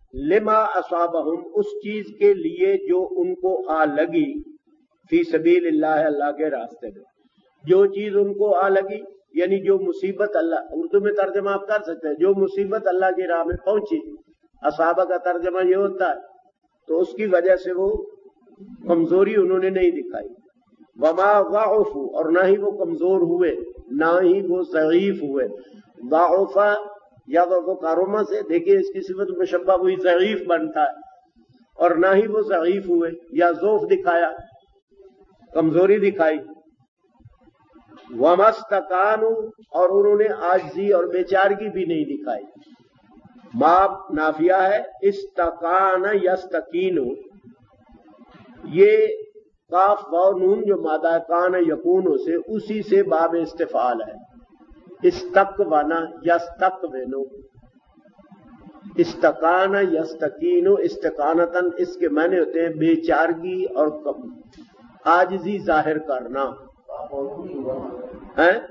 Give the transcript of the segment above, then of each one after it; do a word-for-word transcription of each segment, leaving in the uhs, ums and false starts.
لما اصابہم اس چیز کے لیے جو ان کو آ لگی فی سبیل اللہ اللہ کے راستے میں، جو چیز ان کو آ لگی یعنی جو مصیبت اللہ، اردو میں ترجمہ آپ کر سکتے ہیں، جو مصیبت اللہ کی راہ میں پہنچی، اصابہ کا ترجمہ یہ ہوتا ہے، تو اس کی وجہ سے وہ کمزوری انہوں نے نہیں دکھائی، وما ضعفوا اور نہ ہی وہ کمزور ہوئے، نہ ہی وہ ضعیف ہوئے، ضعف یا وہ کاروما سے دیکھیے اس کی صفت مشبہ ہوئی ضعیف بنتا ہے، اور نہ ہی وہ ضعیف ہوئے یا ضعف دکھایا، کمزوری دکھائی، وما استکانوا اور انہوں نے عاجزی اور بیچارگی بھی نہیں دکھائی، ما نافیہ ہے، استکان یستکین، یہ کاف واو نون جو مادہ کان یکون سے اسی سے باب استفعال ہے، استقونا یستقونو، استقان یستقینو استقانتن، اس کے معنی ہوتے ہیں بے چارگی اور عاجزی ظاہر کرنا ہے،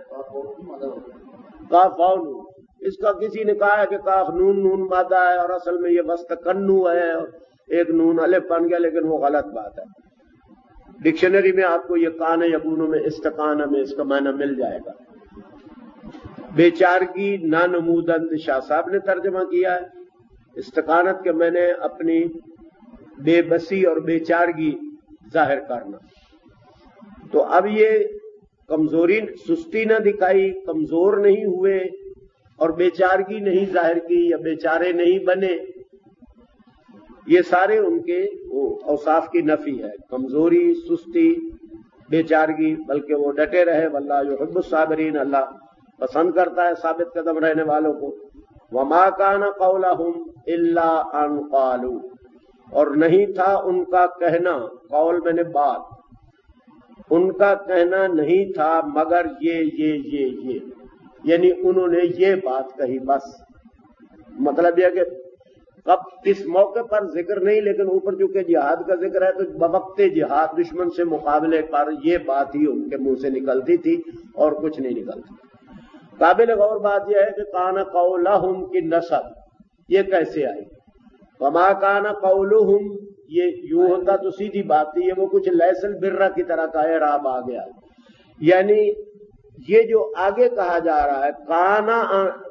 کاف واو نون، اس کا کسی نے کہا ہے کہ کاف نون نون مادہ ہے اور اصل میں یہ وستکنو ہے اور ایک نون الف بن گیا، لیکن وہ غلط بات ہے، ڈکشنری میں آپ کو یہ کان یکونو میں استقانہ میں اس کا معنی مل جائے گا۔ بے چارگی نانمودند شاہ صاحب نے ترجمہ کیا ہے، استقانت کے میں نے اپنی بے بسی اور بے چارگی ظاہر کرنا، تو اب یہ کمزوری سستی نہ دکھائی، کمزور نہیں ہوئے اور بے چارگی نہیں ظاہر کی یا بے چارے نہیں بنے، یہ سارے ان کے اوصاف کی نفی ہے، کمزوری، سستی، بے چارگی، بلکہ وہ ڈٹے رہے، واللہ یحب الصابرین، اللہ پسند کرتا ہے ثابت قدم رہنے والوں کو۔ وما کان قولہم الا ان قالوا، اور نہیں تھا ان کا کہنا، قول میں نے بات، ان کا کہنا نہیں تھا مگر یہ یہ یہ یہ یعنی انہوں نے یہ بات کہی بس، مطلب یہ کہ کب کس موقع پر ذکر نہیں، لیکن اوپر چونکہ جہاد کا ذکر ہے تو بوقت جہاد دشمن سے مقابلے پر یہ بات ہی ان کے منہ سے نکلتی تھی اور کچھ نہیں نکلتی۔ قابل غور بات یہ ہے کہ کان قولہم کی نسب یہ کیسے آئی، وما کان قولہم یہ یوں ہوتا تو سیدھی بات تھی، یہ وہ کچھ لیس البر کی طرح کا اعراب آ گیا، یعنی یہ جو آگے کہا جا رہا ہے کانا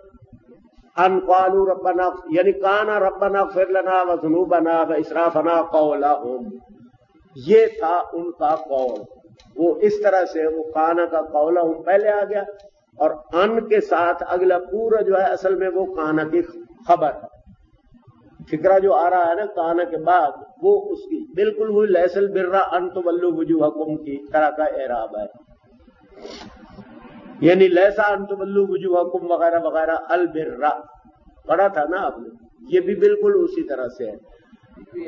ان قالوا ربنا، یعنی کانا ربنا اغفر لنا وذنوبنا واسرافنا قولہم، یہ تھا ان کا قول، وہ اس طرح سے وہ کانا کا قولہم پہلے آ گیا، اور ان کے ساتھ اگلا پورا جو ہے اصل میں وہ کانا کی خبر ہے، فکرہ جو آ رہا ہے نا کانا کے بعد وہ اس کی بالکل وہی لیس البر ان تولوا وجوہکم کی طرح کا اعراب ہے، یعنی لیسا ان تولوا وجوہکم وغیرہ وغیرہ البر پڑھا تھا نا آپ نے، یہ بھی بالکل اسی طرح سے ہے،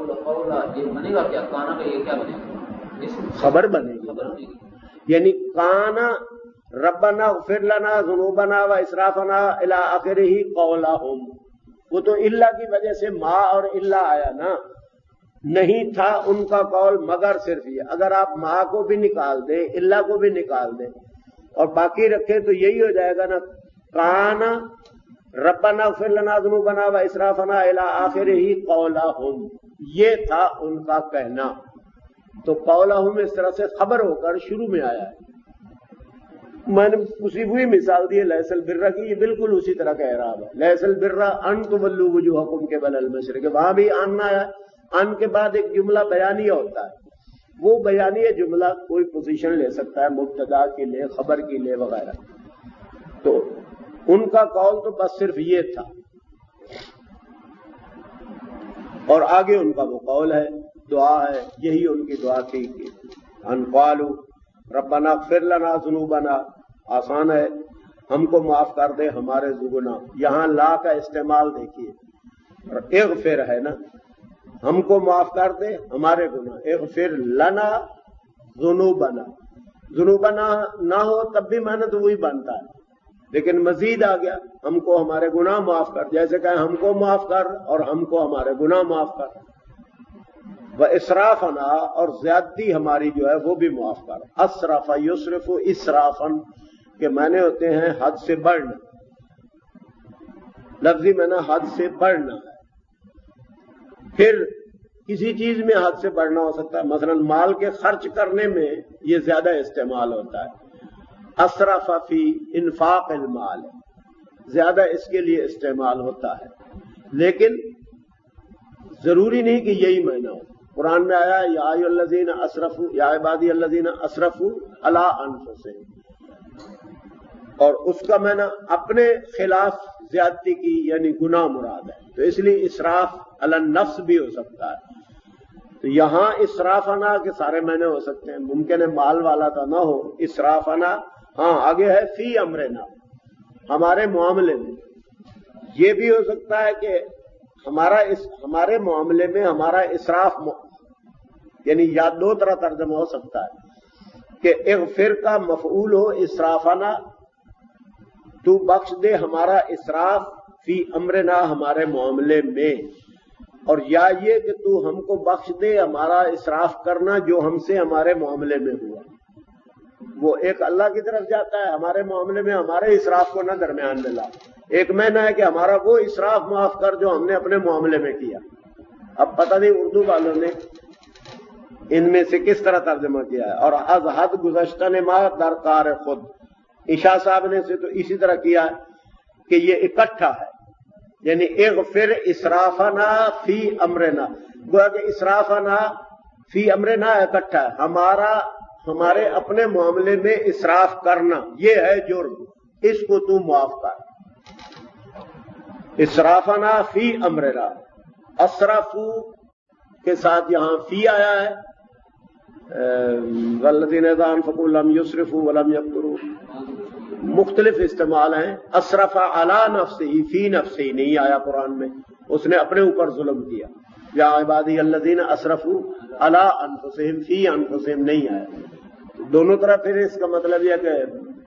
خبر بنے گی، یعنی کانا ربنا اغفر لنا ذنوبنا و اسرافنا الی آخرہ قولہم، وہ تو اللہ کی وجہ سے ما اور اللہ آیا نا، نہیں تھا ان کا قول مگر صرف یہ، اگر آپ ما کو بھی نکال دیں اللہ کو بھی نکال دیں اور باقی رکھیں تو یہی ہو جائے گا نا، کانا ربنا اغفر لنا ذنوبنا و اسرافنا الی آخرہ قولہم، یہ تھا ان کا کہنا، تو قولہم اس طرح سے خبر ہو کر شروع میں آیا ہے، میں نے اسی وہی مثال دی ہے لیس البر کی، یہ بالکل اسی طرح کا اعراب ہے، لیس البر ان تولوا وجوہکم قبل المشرق، وہاں بھی ان آیا، ان کے بعد ایک جملہ بیانیہ ہوتا ہے، وہ بیانیہ جملہ کوئی پوزیشن لے سکتا ہے، مبتدا کے لئے، خبر کے لئے وغیرہ، تو ان کا قول تو بس صرف یہ تھا، اور آگے ان کا وہ قول ہے، دعا ہے، یہی ان کی دعا تھی کہ ان قالوا ربنا اغفر لنا ذنوبنا، آسان ہے، ہم کو معاف کر دے ہمارے گناہ، یہاں لا کا استعمال دیکھیے، اغفر ہے نا، ہم کو معاف کر دے ہمارے گناہ، اغفر لنا ذنوبنا، ذنوبنا نہ ہو تب بھی معنی تو وہی بنتا ہے، لیکن مزید آ گیا، ہم کو ہمارے گناہ معاف کر، جیسے کہ ہم کو معاف کر اور ہم کو ہمارے گناہ معاف کر، وہ اسرافنا اور زیادتی ہماری جو ہے وہ بھی معاف کر، اسرف یسرف اسرافن کے معنی ہوتے ہیں حد سے بڑھنا، لفظی معنی حد سے بڑھنا ہے، پھر کسی چیز میں حد سے بڑھنا ہو سکتا ہے، مثلا مال کے خرچ کرنے میں یہ زیادہ استعمال ہوتا ہے، اسرف فی انفاق المال، زیادہ اس کے لیے استعمال ہوتا ہے، لیکن ضروری نہیں کہ یہی معنی ہو۔ قرآن میں آیا یا ایھا الذین اسرفوا یا عبادی الذین اسرفوا علی انفسہم، اور اس کا معنی اپنے خلاف زیادتی کی یعنی گناہ مراد ہے، تو اس لیے اسراف علی النفس بھی ہو سکتا ہے۔ تو یہاں اسرافنا کے سارے معنی ہو سکتے ہیں، ممکن ہے مال والا تو نہ ہو، اسرافنا ہاں آگے ہے فی امرنا، ہمارے معاملے میں، یہ بھی ہو سکتا ہے کہ ہمارا اس ہمارے معاملے میں ہمارا اسراف م... یعنی یا دو طرح ترجمہ ہو سکتا ہے کہ اغفر کا مفعول ہو اسرافنا، تو بخش دے ہمارا اسراف فی امرنا ہمارے معاملے میں، اور یا یہ کہ تو ہم کو بخش دے ہمارا اسراف کرنا جو ہم سے ہمارے معاملے میں ہوا۔ وہ ایک اللہ کی طرف جاتا ہے، ہمارے معاملے میں ہمارے اسراف کو نہ درمیان میں لا۔ ایک معنی ہے کہ ہمارا وہ اسراف معاف کر جو ہم نے اپنے معاملے میں کیا۔ اب پتہ نہیں اردو والوں نے ان میں سے کس طرح ترجمہ کیا ہے، اور از حد گزشتہ نے ما درکار خود، عشاء صاحب نے سے تو اسی طرح کیا ہے کہ یہ اکٹھا ہے، یعنی اغفر اسرافنا فی امرنا، گویا کہ اسرافنا فی امرنا اکٹھا ہے، ہمارا ہمارے اپنے معاملے میں اسراف کرنا یہ ہے جرم، اس کو تو معاف کر۔ اسرافنا فی امرنا، اسرفو کے ساتھ یہاں فی آیا ہے، والذین اذا انفقوا لم یسرفوا ولم یقتروا، مختلف استعمال ہیں۔ اسرف علی نفسہ فی نفسہ نہیں آیا قرآن میں، اس نے اپنے اوپر ظلم کیا۔ یا عبادی الذین اسرفوا علی انفسہم فی انفسہم نہیں آیا۔ دونوں طرح پھر اس کا مطلب یہ کہ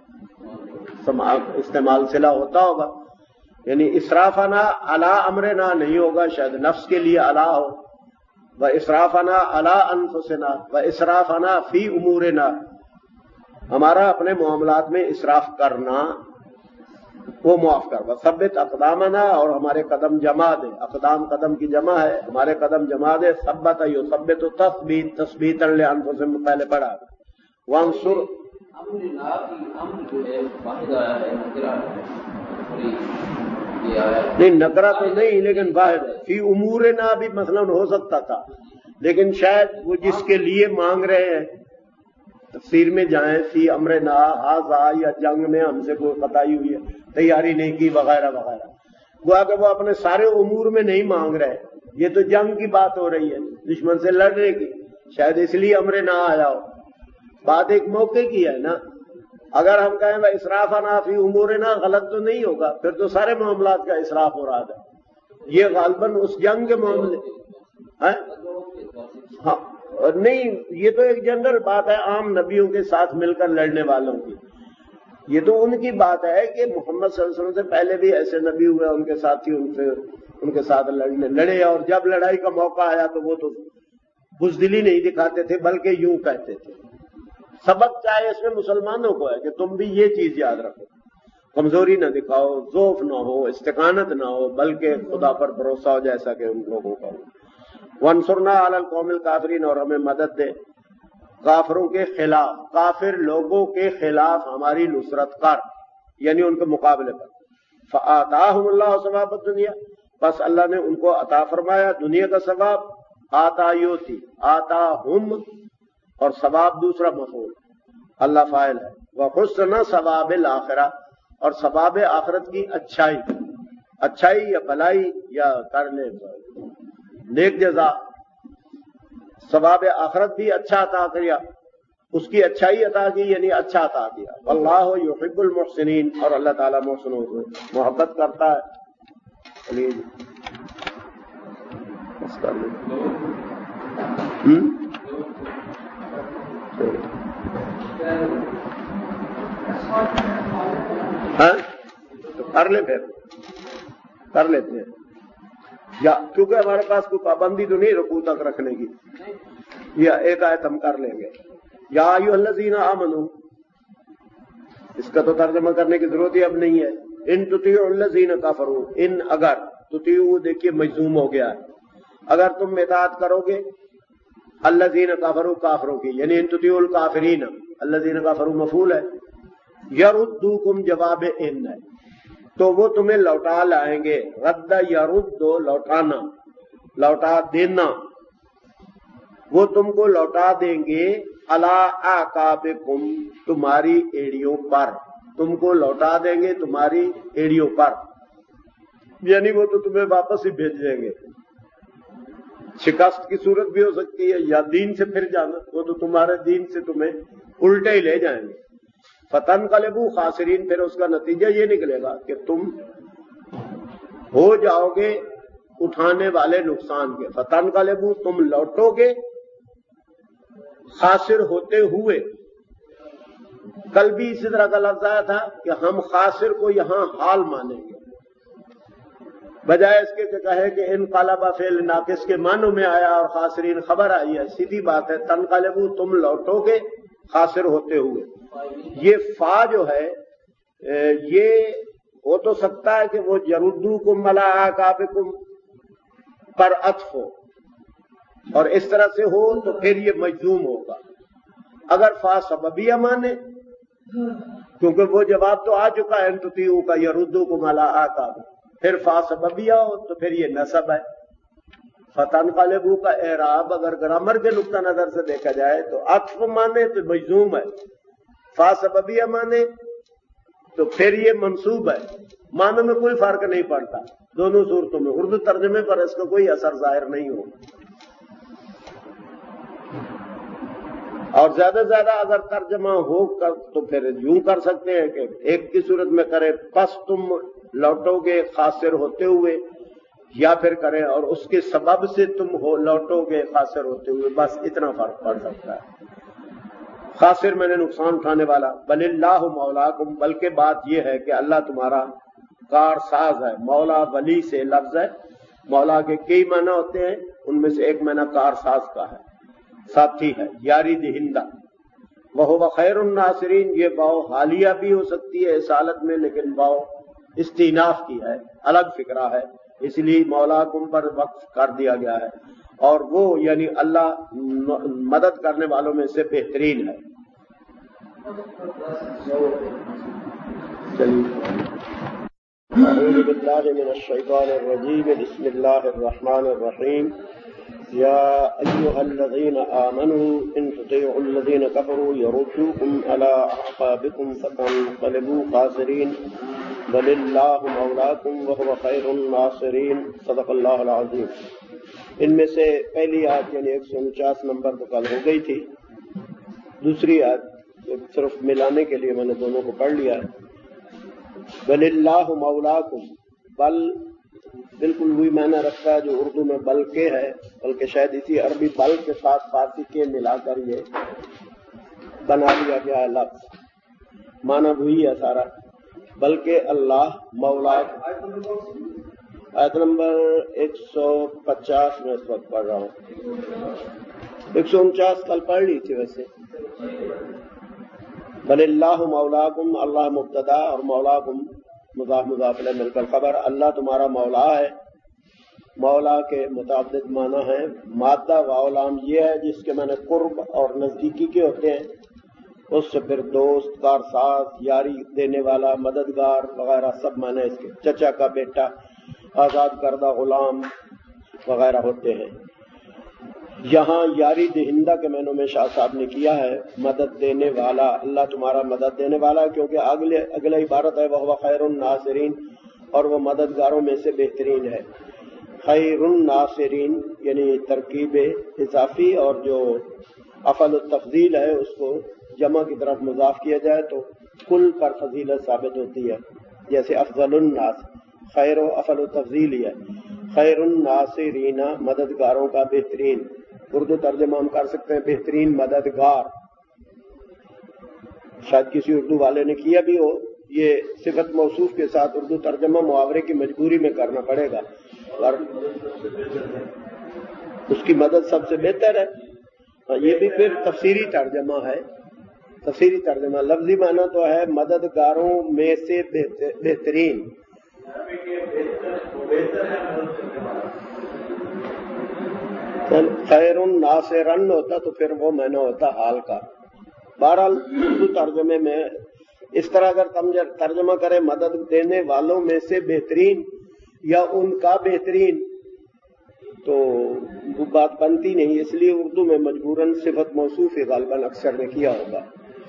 استعمال صلہ ہوتا ہوگا، یعنی اسرافنا علی امرنا نہیں ہوگا، شاید نفس کے لیے علی ہو، و اسرافنا علی انفسنا و اسرافنا فی امورنا، ہمارا اپنے معاملات میں اسراف کرنا وہ معاف کر۔ ثبت اقدامنا، اور ہمارے قدم جما دے، اقدام قدم کی جمع ہے، ہمارے قدم جما دے، ثبت یثبت تثبیت، تثبیتا لانفسہم پہلے پڑھا، وانصر نہیں نکرا تو نہیں لیکن واحد ہے، فی امورنا بھی مثلا ہو سکتا تھا، لیکن شاید وہ جس کے لیے مانگ رہے ہیں تفسیر میں جائیں فی امرنا ھذا، یا جنگ میں ہم سے کوئی قطعی ہوئی ہے، تیاری نہیں کی وغیرہ وغیرہ، گویا کہ وہ اپنے سارے امور میں نہیں مانگ رہے، یہ تو جنگ کی بات ہو رہی ہے، دشمن سے لڑنے کی، شاید اس لیے امرنا آیا ہو۔ بات ایک موقع کی ہے نا، اگر ہم کہیں بھائی اسرافنا فی امورنا غلط تو نہیں ہوگا، پھر تو سارے معاملات کا اسراف ہو رہا ہے، یہ غالباً اس جنگ کے معاملے ہاں نہیں، یہ تو ایک جنرل بات ہے عام نبیوں کے ساتھ مل کر لڑنے والوں کی، یہ تو ان کی بات ہے کہ محمد صلی اللہ علیہ وسلم سے پہلے بھی ایسے نبی ہوئے، ان کے ساتھی ان سے ان کے ساتھ لڑنے لڑے، اور جب لڑائی کا موقع آیا تو وہ تو بزدلی نہیں دکھاتے تھے بلکہ یوں کہتے تھے۔ سبق چاہے اس میں مسلمانوں کو ہے کہ تم بھی یہ چیز یاد رکھو، کمزوری نہ دکھاؤ، ضعف نہ ہو، استقامت نہ ہو، بلکہ خدا پر بھروسہ ہو جیسا کہ ان لوگوں کا ہو۔ وانصرنا علی القوم الکافرین، اور ہمیں مدد دے کافروں کے خلاف، کافر لوگوں کے خلاف ہماری نصرت کر، یعنی ان کے مقابلے پر۔ فآتاہم اللہ ثواب الدنیا، بس اللہ نے ان کو عطا فرمایا دنیا کا ثواب، آتا یوتی، آتاہم، اور ثواب دوسرا مفعول، اللہ فاعل ہے، وحسن ثواب الآخرہ، اور ثواب آخرت کی اچھائی، اچھائی یا بھلائی یا کر لے نیک جزا، ثواب آخرت بھی اچھا عطا کیا، اس کی اچھائی عطا کی یعنی اچھا عطا کیا۔ واللہ یحب المحسنین، اور اللہ تعالیٰ محسنوں سے محبت کرتا ہے۔ علی بس کر لیں ہاں تو کر لیں، پھر کر لیتے ہیں، یا کیونکہ ہمارے پاس کوئی پابندی تو نہیں رکوع تک رکھنے کی، یا ایک آیت ہم کر لیں گے۔ یا ایھا الذین آمنوا، اس کا تو ترجمہ کرنے کی ضرورت ہی اب نہیں ہے۔ ان تطیعوا الذین کفروا، ان اگر، تطیعوا دیکھیے مجزوم ہو گیا ہے، اگر تم اطاعت کرو گے الذین کفروا کافروں کی، یعنی ان تطیعوا الکافرین، الذین کفروا مفعول ہے، یردوکم جواب ان ہے، تو وہ تمہیں لوٹا لائیں گے، رد یرد لوٹانا، لوٹا دینا، وہ تم کو لوٹا دیں گے علی اعقابکم تمہاری ایڑیوں پر، تم کو لوٹا دیں گے تمہاری ایڑیوں پر، یعنی وہ تو تمہیں واپس ہی بھیج دیں گے۔ شکست کی صورت بھی ہو سکتی ہے یا دین سے پھر جانا، وہ تو تمہارے دین سے تمہیں الٹے ہی لے جائیں گے۔ فتنقلبوا خاسرین، پھر اس کا نتیجہ یہ نکلے گا کہ تم ہو جاؤ گے اٹھانے والے نقصان کے۔ فتنقلبوا، تم لوٹو گے خاسر ہوتے ہوئے۔ کل بھی اسی طرح کا لفظ آیا تھا کہ ہم خاسر کو یہاں حال مانیں گے، بجائے اس کے کہ کہے کہ انقلب فعل ناقص کے معنوں میں آیا اور خاسرین خبر آئی ہے، سیدھی بات ہے، تنقلبوا تم لوٹو گے خاسر ہوتے ہوئے۔ یہ فا جو ہے یہ ہو تو سکتا ہے کہ وہ یردوکم علی اعقابکم پر عطف ہو، اور اس طرح سے ہو تو پھر یہ مجزوم ہوگا۔ اگر فا سببیہ مانے، کیونکہ وہ جواب تو آ چکا ہے ان تطیعوا کا، یردوکم علی اعقابکم، پھر فا سببیہ ہو تو پھر یہ نصب ہے۔ فتنقلبوا کا اعراب اگر گرامر کے نقطہ نظر سے دیکھا جائے تو عطف مانے تو مجزوم ہے، فا سببیہ مانے تو پھر یہ منصوب ہے، معنی میں کوئی فرق نہیں پڑتا دونوں صورتوں میں، اردو ترجمے پر اس کا کوئی اثر ظاہر نہیں ہوگا۔ اور زیادہ سے زیادہ اگر ترجمہ ہو کر تو پھر یوں کر سکتے ہیں کہ ایک کی صورت میں کرے پس تم لوٹو گے خاسر ہوتے ہوئے، یا پھر کریں اور اس کے سبب سے تم ہو لوٹو گے خاسر ہوتے ہوئے، بس اتنا فرق پڑ سکتا ہے۔ خاسر میں نے نقصان اٹھانے والا، بل اللہ مولاکم، بلکہ بات یہ ہے کہ اللہ تمہارا کار ساز ہے۔ مولا ولی سے لفظ ہے، مولا کے کئی معنی ہوتے ہیں، ان میں سے ایک معنی کار ساز کا ہے، ساتھی ہے، یاری دہندہ۔ وہو خیر الناصرین، یہ واو حالیہ بھی ہو سکتی ہے اس حالت میں، لیکن واو استیناف کی ہے، الگ فکرہ ہے، اس لیے مولا کم پر وقف کر دیا گیا ہے، اور وہ یعنی اللہ مدد کرنے والوں میں سے بہترین ہے۔ اعوذ باللہ من الشیطان الرجیم، بسم اللہ الرحمن الرحیم۔ یا ایھا الذین آمنوا ان تطیعوا الذین کفروا یردوکم علی اعقابکم فتنقلبوا خاسرین بل اللہ مولاکم وہو خیر الناصرین۔ صدق اللہ العظیم۔ ان میں سے پہلی آیت یعنی ایک سو انچاس نمبر تو کل ہو گئی تھی، دوسری آیت صرف ملانے کے لیے میں نے دونوں کو پڑھ لیا ہے۔ بل اللہ مولاکم، بل بالکل وہی معنی رکھتا ہے جو اردو میں بل کے ہے، بلکہ شاید اسی عربی بل کے ساتھ فارسی کے ملا کر یہ بنا لیا گیا ہے لفظ، معنی وہی ہے سارا، بلکہ اللہ مولا۔ آیت نمبر ایک سو پچاس میں اس وقت پڑھ رہا ہوں، ایک سو انچاس کل پڑھ لی تھی ویسے۔ بل اللہ مولاکم، اللہ مبتدا اور مولاکم مضاف مضاف الیہ مل کر خبر، اللہ تمہارا مولا ہے۔ مولا کے متعدد معنی ہیں، مادہ واولام یہ ہے جس کے معنی قرب اور نزدیکی کے ہوتے ہیں، اس سے پھر دوست، کارساز، یاری دینے والا، مددگار وغیرہ سب معنی اس کے، چچا کا بیٹا، آزاد کردہ غلام وغیرہ ہوتے ہیں۔ یہاں یاری دہندہ کے معنوں میں شاہ صاحب نے کیا ہے مدد دینے والا، اللہ تمہارا مدد دینے والا ہے، کیونکہ اگلے اگلا عبارت ہے وہو خیر الناصرین، اور وہ مددگاروں میں سے بہترین ہے۔ خیر الناصرین یعنی ترکیب اضافی، اور جو افعل التفضیل ہے اس کو جمع کی طرف مضاف کیا جائے تو کل پر فضیلت ثابت ہوتی ہے، جیسے افضل الناس، خیر و افعل التفضیل ہی ہے۔ خیر الناصرین مددگاروں کا بہترین، اردو ترجمہ ہم کر سکتے ہیں بہترین مددگار، شاید کسی اردو والے نے کیا بھی ہو، یہ صفت موصوف کے ساتھ اردو ترجمہ محاورے کی مجبوری میں کرنا پڑے گا، اور اس کی مدد سب سے بہتر ہے۔ یہ بھی پھر تفسیری ترجمہ ہے، تفسیری ترجمہ، لفظی معنی تو ہے مددگاروں میں سے بہترین۔ خیر ناصرن ہوتا تو پھر وہ معنی ہوتا حال کا. بہرحال اردو ترجمے میں اس طرح اگر ترجمہ کرے مدد دینے والوں میں سے بہترین یا ان کا بہترین تو وہ بات بنتی نہیں، اس لیے اردو میں مجبوراً صفت موصوف غالباً اکثر نے کیا ہوگا.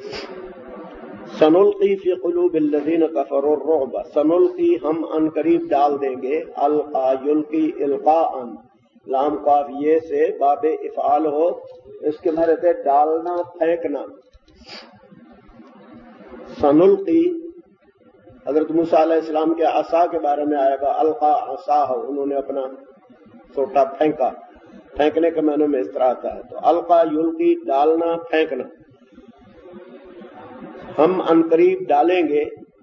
سنلقی فی قلوب الذین کفروا الرعب، سنلقی ہم ان قریب ڈال دیں گے، القا یلقی القاء، لام قاف یہ سے باب افعال ہو، اس کے معنی تھے ڈالنا پھینکنا. سنلقی حضرت موسیٰ علیہ السلام کے عصا کے بارے میں آئے گا، القا عصا ہو، انہوں نے اپنا سوٹا پھینکا، پھینکنے کے معنی میں اس طرح آتا ہے. تو القا یلقی ڈالنا پھینکنا، ہم عنقریب ڈالیں گے.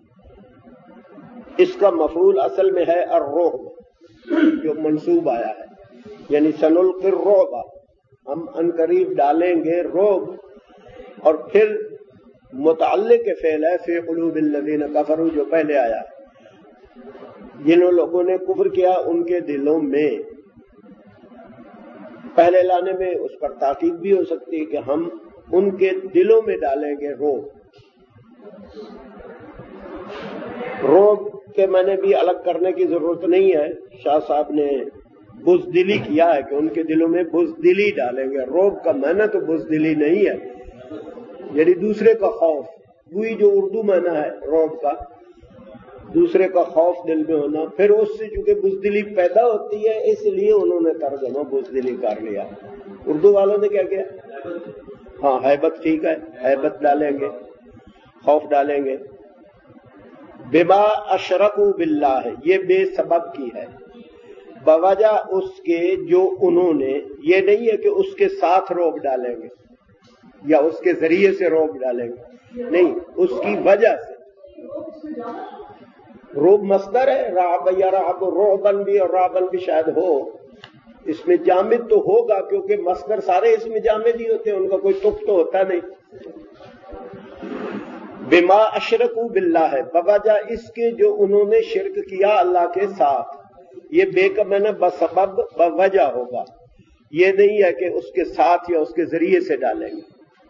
اس کا مفعول اصل میں ہے الرعب جو منصوب آیا ہے، یعنی سنلقی الرعب، ہم عنقریب ڈالیں گے رعب. اور پھر متعلق فعل ہے فی قلوب الذین کفروا جو پہلے آیا ہے، جن لوگوں نے کفر کیا ان کے دلوں میں. پہلے لانے میں اس پر تاکید بھی ہو سکتی ہے کہ ہم ان کے دلوں میں ڈالیں گے روب. روب کے معنی بھی الگ کرنے کی ضرورت نہیں ہے، شاہ صاحب نے بزدلی کیا ہے کہ ان کے دلوں میں بزدلی ڈالیں گے. روب کا معنی تو بزدلی نہیں ہے، یعنی دوسرے کا خوف، وہی جو اردو معنی ہے روب کا، دوسرے کا خوف دل میں ہونا. پھر اس سے چونکہ بزدلی پیدا ہوتی ہے اس لیے انہوں نے ترجمہ بزدلی کر لیا. اردو والوں نے کیا کیا؟ ہاں ہیبت ٹھیک ہے، ہیبت ڈالیں گے، خوف ڈالیں گے. بما اشرکوا باللہ، یہ بے سبب کی ہے، بوجہ اس کے جو انہوں نے، یہ نہیں ہے کہ اس کے ساتھ روب ڈالیں گے یا اس کے ذریعے سے روب ڈالیں گے، نہیں، اس کی وجہ سے. روب مصدر ہے، رعب یا رعب، رعبن بھی اور رعبن بھی شاید ہو، اس میں جامد تو ہوگا کیونکہ مصدر سارے اس میں جامد ہی ہوتے ہیں، ان کا کوئی تف تو ہوتا نہیں. بما اشرکوا باللہ ہے، بوجہ اس کے جو انہوں نے شرک کیا اللہ کے ساتھ. یہ بے کا معنی بسبب بوجہ ہوگا، یہ نہیں ہے کہ اس کے ساتھ یا اس کے ذریعے سے ڈالیں گے.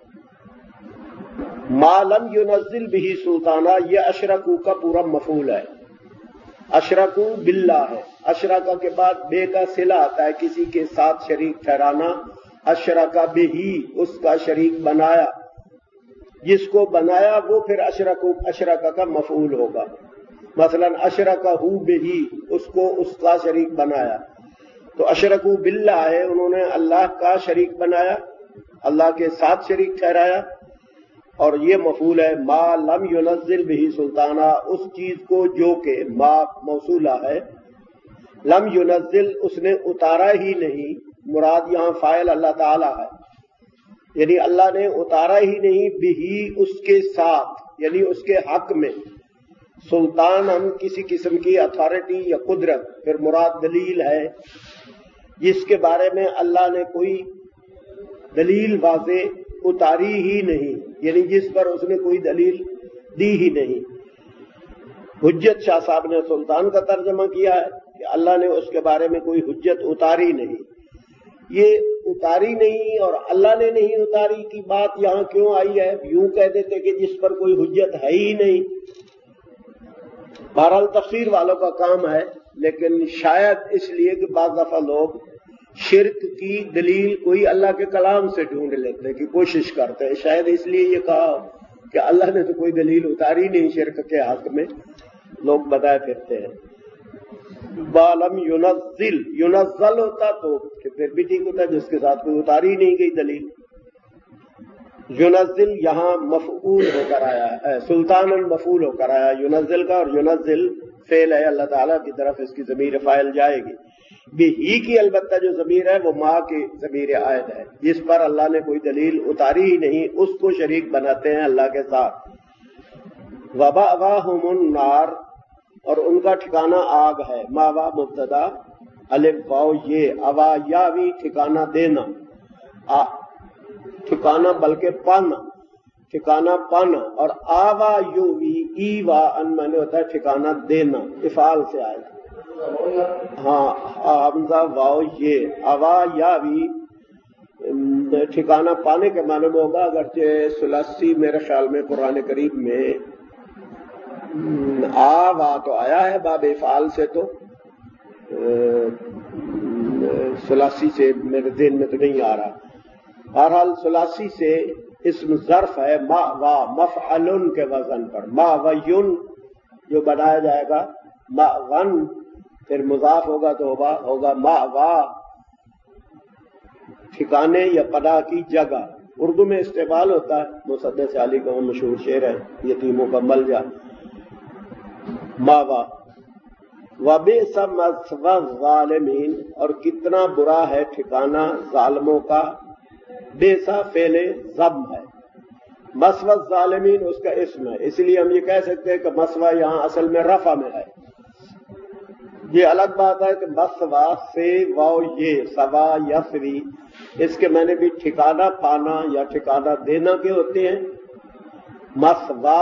ما لم ينزل به سلطانہ، یہ اشرکوا کا پورا مفعول ہے. اشرکوا باللہ ہے، اشرکا کے بعد بے کا صلہ آتا ہے، کسی کے ساتھ شریک ٹھہرانا. اشرکا بہی، اس کا شریک بنایا، جس کو بنایا وہ پھر اشرکوا اشرکا کا مفعول ہوگا. مثلا اشرکا ہو بہی، اس کو اس کا شریک بنایا. تو اشرکوا باللہ ہے، انہوں نے اللہ کا شریک بنایا، اللہ کے ساتھ شریک ٹھہرایا. اور یہ مفعول ہے ما لم ينزل به سلطانہ، اس چیز کو جو کہ ما موصولہ ہے، لم ينزل اس نے اتارا ہی نہیں، مراد یہاں فاعل اللہ تعالی ہے، یعنی اللہ نے اتارا ہی نہیں، بھی اس کے ساتھ، یعنی اس کے حق میں. سلطان ہم کسی قسم کی اتھارٹی یا قدرت، پھر مراد دلیل ہے جس کے بارے میں اللہ نے کوئی دلیل واضح اتاری ہی نہیں، یعنی جس پر اس نے کوئی دلیل دی ہی نہیں. حجت شاہ صاحب نے سلطان کا ترجمہ کیا ہے کہ اللہ نے اس کے بارے میں کوئی حجت اتاری نہیں. یہ اتاری نہیں اور اللہ نے نہیں اتاری کی بات یہاں کیوں آئی ہے؟ یوں کہہ دیتے کہ جس پر کوئی حجت ہے ہی نہیں. بہرحال تفسیر والوں کا کام ہے، لیکن شاید اس لیے کہ بعض دفعہ لوگ شرک کی دلیل کوئی اللہ کے کلام سے ڈھونڈ لینے کی کوشش کرتے ہیں، شاید اس لیے یہ کہا کہ اللہ نے تو کوئی دلیل اتاری نہیں شرک کے حق میں، لوگ بتائے پھرتے ہیں. بالم ينزل، ينزل ہوتا تو پھر بھی ٹھیک ہوتا جس کے ساتھ کوئی اتاری نہیں گئی دلیل. ينزل یہاں مفعول ہو کر آیا ہے، سلطان مفعول ہو کر آیا ينزل کا، اور ينزل فعل ہے اللہ تعالیٰ کی طرف اس کی ضمیر فاعل جائے گی. بھی ہی کی البتہ جو ضمیر ہے وہ ماں کی ضمیر عائد ہے، جس پر اللہ نے کوئی دلیل اتاری ہی نہیں اس کو شریک بناتے ہیں اللہ کے ساتھ. وَمَأْوَاهُمُ النَّارُ، اور ان کا ٹھکانہ آگ ہے. ماوا مبتدا، الف واو یہ، اوا یاوی ٹھکانہ دینا، آ ٹھکانہ بلکہ پانا، ٹھکانہ پانا. اور آوا یووی ایوا ان معنی ہوتا ہے ٹھکانہ دینا، افعال سے آئے. ہاں حمزہ واو یہ اوا یا بھی ٹھکانہ پانے کے معنی میں ہوگا، اگرچہ ثلاثی میرے خیال میں قرآن کریم میں آ وا تو آیا ہے باب افعال سے، تو ثلاثی سے میرے ذہن میں تو نہیں آ رہا۔ بہرحال ثلاثی سے اسم ظرف ہے ما وا مفعل کے وزن پر، ما ویون جو بنایا جائے گا ما ون، پھر مضاف ہوگا تو ہوگا ما وا، ٹھکانے یا پناہ کی جگہ۔ اردو میں استعمال ہوتا ہے، مصدق علی کا وہ مشہور شعر ہے یتیموں کا ملجا، ما وا۔ وَبِئْسَ مَثْوَى الظَّالِمِينَ، اور کتنا برا ہے ٹھکانہ ظالموں کا۔ بئسا فعل ضم ہے، مثوى الظالمین اس کا اسم ہے، اس لیے ہم یہ کہہ سکتے ہیں کہ مثوى یہاں اصل میں رفع میں ہے۔ یہ الگ بات ہے کہ مثوى سے واو یہ سوا یسوی، اس کے میں نے بھی ٹھکانہ پانا یا ٹھکانہ دینا کے ہوتے ہیں۔ مثوى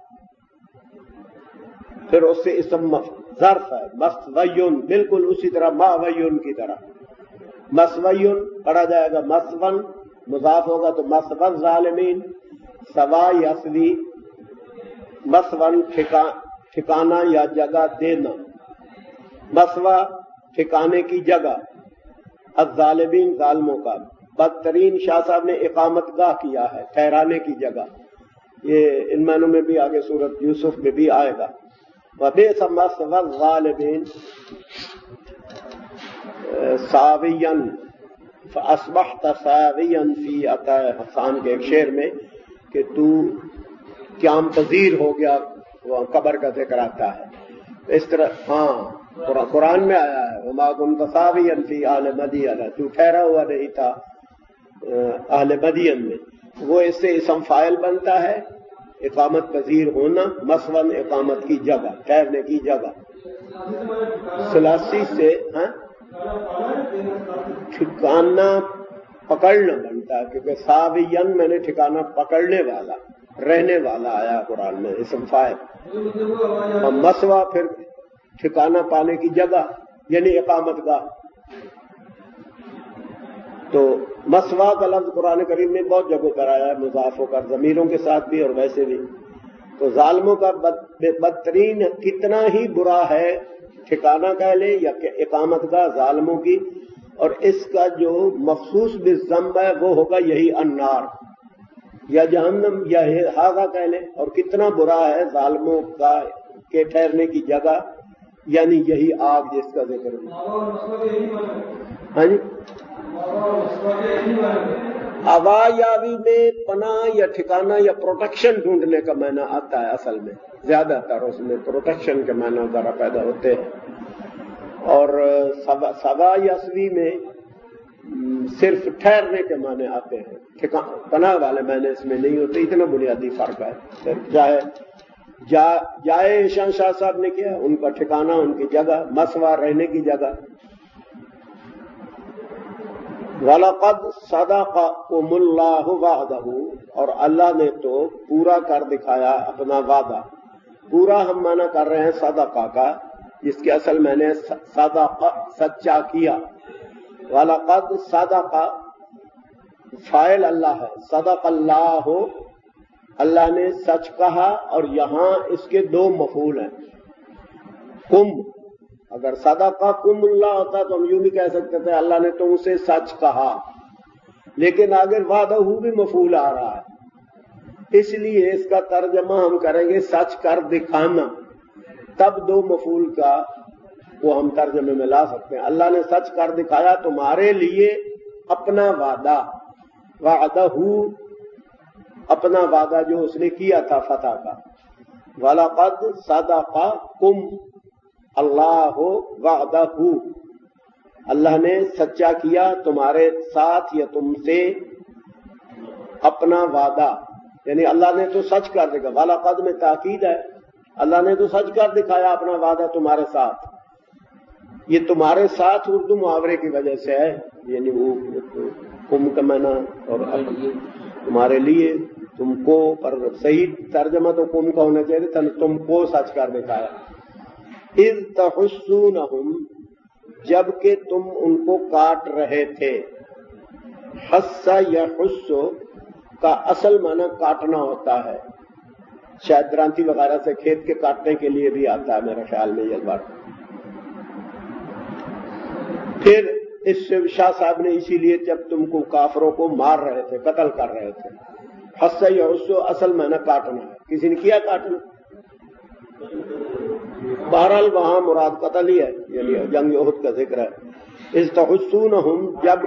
پھر اس سے اسم ظرف ہے، مثویون، بالکل اسی طرح ماویون کی طرح۔ مثویون پڑھا جائے گا مثون، مضاف ہوگا تو مثوى الظالمین، سوا یسوی، مثون ٹھکانہ یا جگہ دینا، مثوى ٹھکانے کی جگہ، الظالمین ظالموں کا۔ بدترین شاہ صاحب نے اقامت گاہ کیا ہے، ٹھہرانے کی جگہ، یہ ان معنوں میں بھی آگے سورۃ یوسف میں بھی آئے گا۔ وَبِئْسَ مَثْوَى الظَّالِمِينَ ساویًا فَأَصْبَحْتَ ساویًا فی عطا حسان کے ایک شعر میں کہ تو قیام پذیر ہو گیا، وہ قبر کا ذکر آتا ہے اس طرح۔ ہاں قرآن میں آیا ہے وَمَا كُنْتَ سَاوِيًا فِي أَهْلِ مَدْيَنَ، تو ٹھہرا ہوا نہیں تھا اہل مدین میں، وہ اس سے اسم فاعل بنتا ہے، اقامت پذیر ہونا، مثون اقامت کی جگہ، ٹھہرنے کی جگہ۔ ثلاثی سے ہاں ٹھکانہ پکڑنا بنتا ہے، کیونکہ ساوین میں نے ٹھکانہ پکڑنے والا، رہنے والا آیا قرآن میں اسم فاعل، اور مثوى پھر ٹھکانہ پانے کی جگہ یعنی اقامت گاہ۔ تو مثوى کا لفظ قرآن کریم میں بہت جگہوں پر آیا ہے، مضاف ہو کر ضمیروں کے ساتھ بھی اور ویسے بھی۔ تو ظالموں کا بدترین کتنا ہی برا ہے، ٹھکانہ کہہ لیں یا کہ اقامت گاہ ظالموں کی، اور اس کا جو مخصوص بالذم ہے وہ ہوگا یہی النار یا جہنم یا ہاذا کہہ لیں، اور کتنا برا ہے ظالموں کا کے ٹھہرنے کی جگہ یعنی یہی آگ جس کا ذکر ہے۔ ہاں جی، اوا یاوی میں پناہ یا ٹھکانہ یا پروٹیکشن ڈھونڈنے کا معنی آتا ہے، اصل میں زیادہ تر اس میں پروٹیکشن کے معنی ذرا پیدا ہوتے ہیں، اور سوا یسوی میں صرف ٹھہرنے کے معنی آتے ہیں، پناہ والے معنی اس میں نہیں ہوتے، اتنا بنیادی فرق ہے۔ چاہے جا جائے شاہ شاہ صاحب نے کیا، ان کا ٹھکانہ ان کی جگہ، مثوى رہنے کی جگہ۔ وَلَقَدْ صَدَقَكُمُ اللَّهُ وَعْدَهُ، اور اللہ نے تو پورا کر دکھایا اپنا وعدہ۔ پورا ہم معنی کر رہے ہیں صدقہ کا، جس کے اصل میں نے صدق سچا کیا۔ وَلَقَدْ صَدَقَ فاعل اللہ ہے، صدق اللہ، اللہ نے سچ کہا، اور یہاں اس کے دو مفعول ہیں، کم، اگر صدقکم اللہ ہوتا تو ہم یوں بھی کہہ سکتے تھے اللہ نے تم سے سچ کہا، لیکن آگے وعدہ بھی مفعول آ رہا ہے، اس لیے اس کا ترجمہ ہم کریں گے سچ کر دکھانا، تب دو مفعول کا وہ ہم ترجمے میں لا سکتے ہیں۔ اللہ نے سچ کر دکھایا تمہارے لیے اپنا وعدہ، وعدہ اپنا وعدہ جو اس نے کیا تھا فتح کا۔ وَلَقَدْ صَدَقَكُمْ اللہ وعدہ، اللہ نے سچا کیا تمہارے ساتھ یا تم سے اپنا وعدہ، یعنی اللہ نے تو سچ کر دکھا، وَلَقَدْ میں تاکید ہے، اللہ نے تو سچ کر دکھایا اپنا وعدہ تمہارے ساتھ۔ یہ تمہارے ساتھ اردو محاورے کی وجہ سے ہے، یعنی وہ کم کا معنی اور تمہارے لیے، تم کو، پر صحیح ترجمہ تو کم کا ہونا چاہیے تھا، تم کو سچ کر دکھایا۔ اذ تحسونہم، جبکہ تم ان کو کاٹ رہے تھے. حس یحس کا اصل معنی کاٹنا ہوتا ہے، شاید درانتی وغیرہ سے کھیت کے کاٹنے کے لیے بھی آتا ہے میرے خیال میں یہ بات. پھر اس سے شاہ صاحب نے اسی لیے جب تم کو کافروں کو مار رہے تھے، قتل کر رہے تھے، حس یحس اصل معنی کاٹنا ہے. کسی نے کیا کاٹنا؟ بہرحال وہاں مراد قتل ہی ہے، یعنی جنگ احد کا ذکر ہے. اذ تحسونہم، جب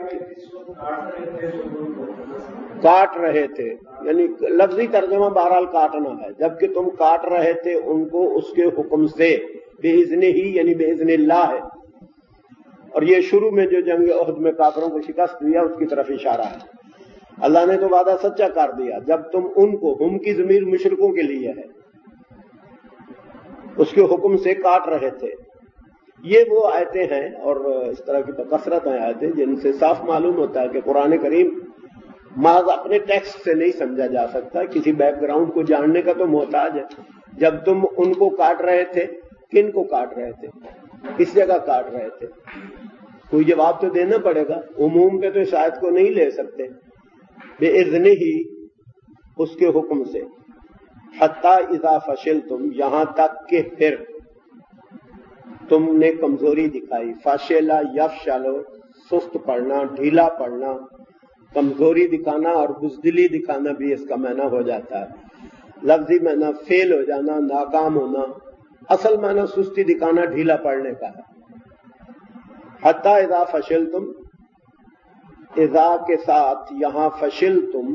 کاٹ رہے تھے، یعنی لفظی ترجمہ بہرحال کاٹنا ہے. جبکہ تم کاٹ رہے تھے ان کو اس کے حکم سے، بِإِذْنِ ہی یعنی بِإِذْنِ اللہ ہے. اور یہ شروع میں جو جنگ احد میں کافروں کو شکست دیا اس کی طرف اشارہ ہے. اللہ نے تو وعدہ سچا کر دیا. جب تم ان کو، ہم کی ضمیر مشرکوں کے لیے ہے، اس کے حکم سے کاٹ رہے تھے. یہ وہ آیتیں ہیں اور اس طرح کی کثرت ہیں آیتیں جن سے صاف معلوم ہوتا ہے کہ قرآن کریم محض اپنے ٹیکسٹ سے نہیں سمجھا جا سکتا، کسی بیک گراؤنڈ کو جاننے کا تو محتاج ہے. جب تم ان کو کاٹ رہے تھے، کن کو کاٹ رہے تھے، کس جگہ کاٹ رہے تھے، کوئی جواب تو دینا پڑے گا. عموم پہ تو اس آیت کو نہیں لے سکتے. بِإِذْنِ ہی، اس کے حکم سے. حتی اذا فشلتم، یہاں تک کہ پھر تم نے کمزوری دکھائی. فاشلہ یفشلو، سست پڑنا، ڈھیلا پڑنا، کمزوری دکھانا اور بزدلی دکھانا بھی اس کا معنی ہو جاتا ہے. لفظی معنی فیل ہو جانا، ناکام ہونا، اصل معنی سستی دکھانا، ڈھیلا پڑنے کا ہے. حتی اذا فشلتم، اذا کے ساتھ یہاں فشلتم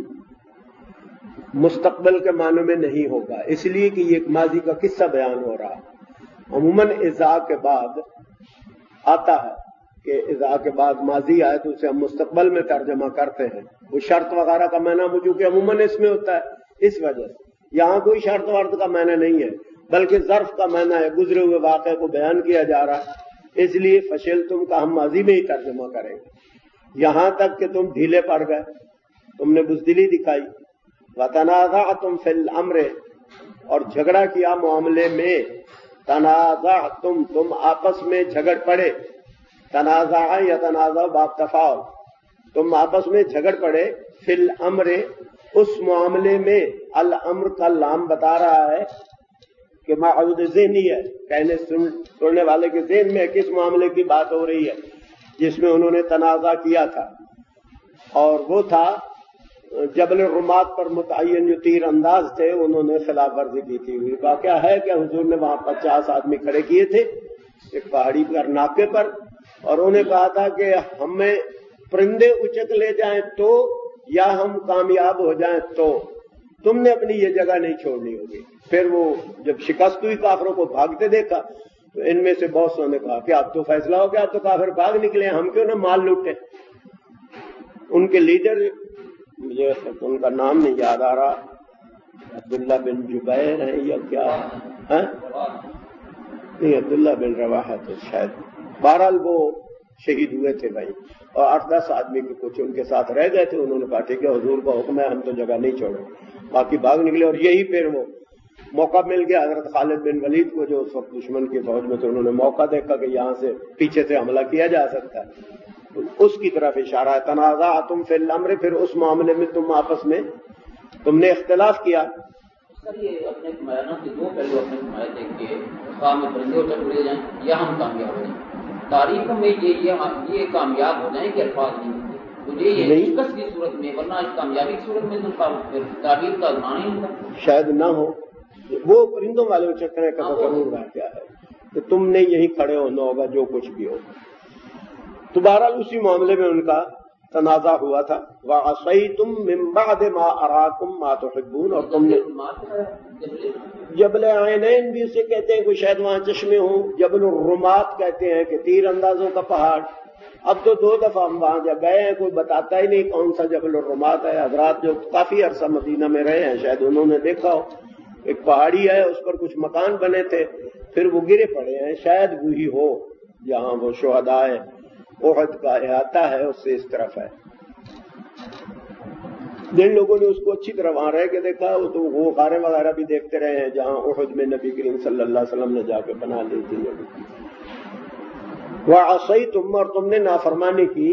مستقبل کے معنی میں نہیں ہوگا، اس لیے کہ یہ ایک ماضی کا قصہ بیان ہو رہا ہے. عموماً اذا کے بعد آتا ہے کہ اذا کے بعد ماضی آئے تو اسے ہم مستقبل میں ترجمہ کرتے ہیں. وہ شرط وغیرہ کا معنی مجھے کہ عموماً اس میں ہوتا ہے، اس وجہ سے یہاں کوئی شرط ورط کا معنی نہیں ہے بلکہ ظرف کا معنی ہے، گزرے ہوئے واقعے کو بیان کیا جا رہا ہے. اس لیے فشلتم کا ہم ماضی میں ہی ترجمہ کریں گے. یہاں تک کہ تم ڈھیلے پڑ گئے، تم نے بزدلی دکھائی. وتنازعتم فی الامر، اور جھگڑا کیا معاملے میں. تنازعتم، تم آپس میں جھگڑ پڑے. تنازع یا تنازع باب تفاعل، تم آپس میں جھگڑ پڑے. فی الامر، اس معاملے میں. الامر کا لام بتا رہا ہے کہ معود ذہنی ہے، کہنے سننے والے کے ذہن میں کس معاملے کی بات ہو رہی ہے جس میں انہوں نے تنازع کیا تھا. اور وہ تھا جبل الرمات پر متعین جو تیر انداز تھے، انہوں نے خلاف ورزی کی تھی. واقعہ ہے کہ حضور نے وہاں پچاس آدمی کھڑے کیے تھے ایک پہاڑی پر، ناکے پر، اور انہیں کہا تھا کہ ہمیں پرندے اچک لے جائیں تو، یا ہم کامیاب ہو جائیں تو، تم نے اپنی یہ جگہ نہیں چھوڑنی ہوگی. پھر وہ جب شکست ہوئی، کافروں کو بھاگتے دیکھا تو ان میں سے بہت سو نے کہا کہ اب تو فیصلہ ہو گیا، اب تو کافر بھاگ نکلے، ہم کیوں نہ مال لوٹے. ان کے لیڈر، مجھے ان کا نام نہیں یاد آ رہا، عبداللہ بن جبیر ہیں یا کیا ہے، نہیں عبداللہ بن رواحہ تو شاید. بہرحال وہ شہید ہوئے تھے بھائی، اور آٹھ دس آدمی کے کچھ ان کے ساتھ رہ گئے تھے. انہوں نے کہا ٹھیک ہے حضور کا حکم ہے، ہم تو جگہ نہیں چھوڑیں. باقی بھاگ نکلے. اور یہی پھر وہ موقع مل گیا حضرت خالد بن ولید کو، جو اس وقت دشمن کی فوج میں تھے. انہوں نے موقع دیکھا کہ یہاں سے پیچھے سے حملہ کیا جا سکتا ہے، اس کی طرف اشارہ ہے. تنازعتم فی الامر، پھر اس معاملے میں تم آپس میں تم نے اختلاف کیا. سر یہ اپنے بیانوں کے دو پہلو اپنے سمائے تھے کہ خواہ میں پرندے اچک لے جائیں یا ہم کامیاب ہو جائیں. تاریخ میں یہ یہ کامیاب ہو جائیں کہ الفاظ نہیں ہوتے مجھے یہ شکست کی صورت میں، ورنہ کامیابی کی صورت میں تو تعبیر کا معنی نہیں ہوتا. شاید نہ ہو. وہ پرندوں والے چکرے کا ضرور واقعہ ہے کہ تم نے یہی کھڑے ہونا ہوگا جو کچھ بھی ہو. تو بہرحال اسی معاملے میں ان کا تنازع ہوا تھا. وَعَصَيْتُم مِّن بَعْدِ مَا أَرَاكُم مَّا تُحِبُّونَ، اور تم نے جبل عینین بھی اسے کہتے ہیں، کوئی شاید وہاں چشمے ہوں. جبل الرمات کہتے ہیں کہ تیر اندازوں کا پہاڑ. اب تو دو دفعہ ہم وہاں جب گئے ہیں کوئی بتاتا ہی نہیں کون سا جبل الرمات ہے. حضرات جو کافی عرصہ مدینہ میں رہے ہیں شاید انہوں نے دیکھا ہو. ایک پہاڑی ہے، اس پر کچھ مکان بنے تھے، پھر وہ گرے پڑے ہیں. شاید وہی ہو جہاں وہ شہدائے احد کا احاطہ ہے، اس سے اس طرف ہے. جن لوگوں نے اس کو اچھی طرح وہاں رہ کے دیکھا وہ تو وہ غاریں وغیرہ بھی دیکھتے رہے ہیں جہاں احد میں نبی کریم صلی اللہ علیہ وسلم نے جا کے بنا لی تھی. وعصیتم، اور تم نے نافرمانی کی،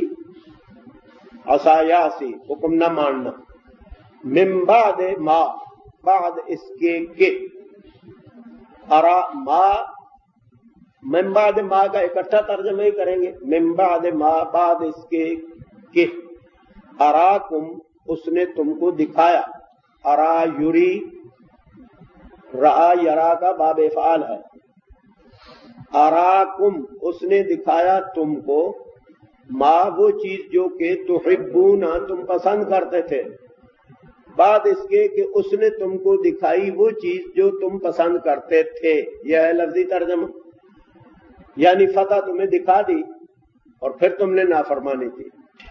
عصایا سی حکم نہ ماننا، من بعد ما، بعد اس کے کہ، ارا ما، من بعد ما کا اکٹھا ترجمہ ہی کریں گے، من بعد ما، بعد اس کے کہ، اراکم، اس نے تم کو دکھایا، ارا یری، رآ یرا کا باب افعال ہے، اراکم، اس نے دکھایا تم کو، ما وہ چیز جو کہ تحبون تم پسند کرتے تھے، بعد اس کے کہ اس نے تم کو دکھائی وہ چیز جو تم پسند کرتے تھے. یہ ہے لفظی ترجمہ، یعنی فتح تمہیں دکھا دی اور پھر تم نے نافرمانی کی.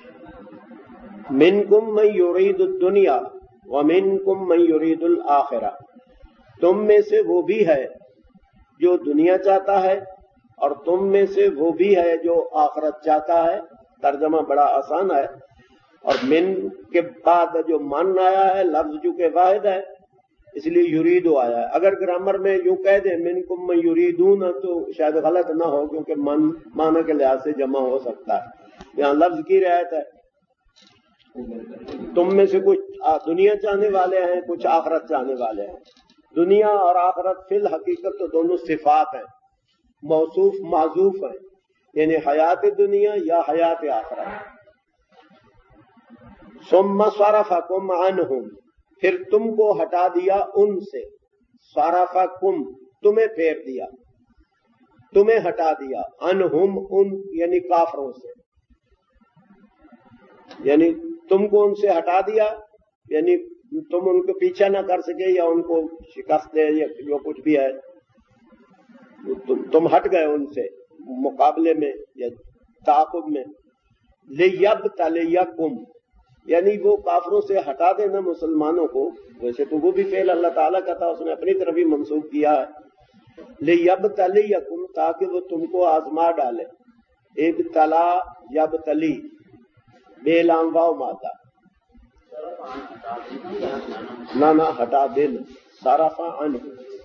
منکم من یرید الدنیا ومنکم من یرید الآخرہ، تم میں سے وہ بھی ہے جو دنیا چاہتا ہے اور تم میں سے وہ بھی ہے جو آخرت چاہتا ہے. ترجمہ بڑا آسان ہے، اور من کے بعد جو من آیا ہے لفظ چونکہ واحد ہے اس لیے یریدو آیا ہے. اگر گرامر میں یوں کہہ دیں منکم من یریدون تو شاید غلط نہ ہو، کیونکہ من معنی کے لحاظ سے جمع ہو سکتا ہے. یہاں لفظ کی رعایت ہے، تم میں سے کچھ دنیا چاہنے والے ہیں، کچھ آخرت چاہنے والے ہیں. دنیا اور آخرت فی الحقیقت تو دونوں صفات ہیں، موصوف معذوف ہیں، یعنی حیات دنیا یا حیات آخرت. ثم صرفکم عنہم، پھر تم کو ہٹا دیا ان سے، صرفکم تمہیں پھیر دیا، تمہیں ہٹا دیا، عنہم ان یعنی کافروں سے، یعنی تم کو ان سے ہٹا دیا، یعنی تم ان کو پیچھا نہ کر سکے یا ان کو شکست دے یا جو کچھ بھی ہے، تم ہٹ گئے ان سے مقابلے میں یا تعاقب میں. لیبتلیکم، یعنی وہ کافروں سے ہٹا دینا مسلمانوں کو، ویسے تو وہ بھی فعل اللہ تعالیٰ کا تھا، اس نے اپنی طرف ہی منسوخ کیا ہے. لیبتلیکم، تاکہ وہ تم کو آزما ڈالے. ابتلا یبتلی، بے لام واو مادہ، نہ نہ ہٹا دینا، صرفا عنہ.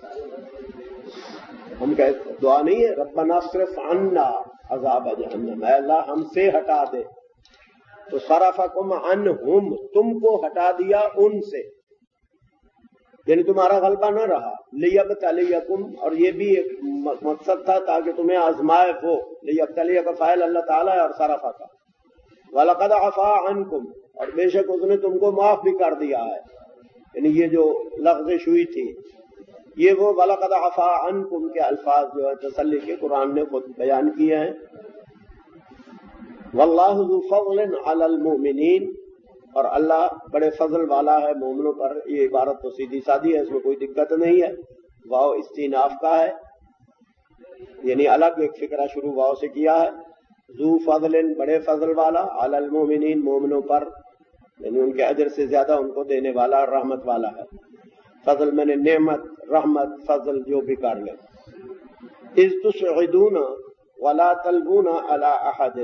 ہم کہتے دعا نہیں ہے ربنا اصرف عنا عذاب جہنم، اے اللہ ہم سے ہٹا دے. تو صرفکم عنہم، تم کو ہٹا دیا ان سے، یعنی تمہارا غلبہ نہ رہا. لیبتلیکم، اور یہ بھی ایک مقصد تھا تاکہ تمہیں آزمائے وہ. لیبتلی کا فاعل اللہ تعالیٰ ہے اور صرفا کا. وَلَقَدْ عَفَا عَنْكُمْ، اور بے شک اس نے تم کو معاف بھی کر دیا ہے. یعنی یہ جو لغزش ہوئی تھی یہ وہ وَلَقَدْ عَفَا عَنْكُمْ کے الفاظ جو ہے تسلی کے قرآن نے خود بیان کیے ہیں. وَاللَّهُ ذُو فَضْلٍ عَلَى الْمُؤْمِنِينَ، اور اللہ بڑے فضل والا ہے مومنوں پر. یہ عبارت تو سیدھی سادی ہے، اس میں کوئی دقت نہیں ہے. واو استیناف کا ہے، یعنی الگ ایک فکرہ شروع واو سے کیا ہے. ذو فضل، بڑے فضل والا، علی المؤمنین، مومنوں پر، یعنی ان کے اجر سے زیادہ ان کو دینے والا، رحمت والا ہے. فضل میں نے نعمت، رحمت، فضل جو بھی کر لے. اذ تسعدون ولا تلوون علی احد،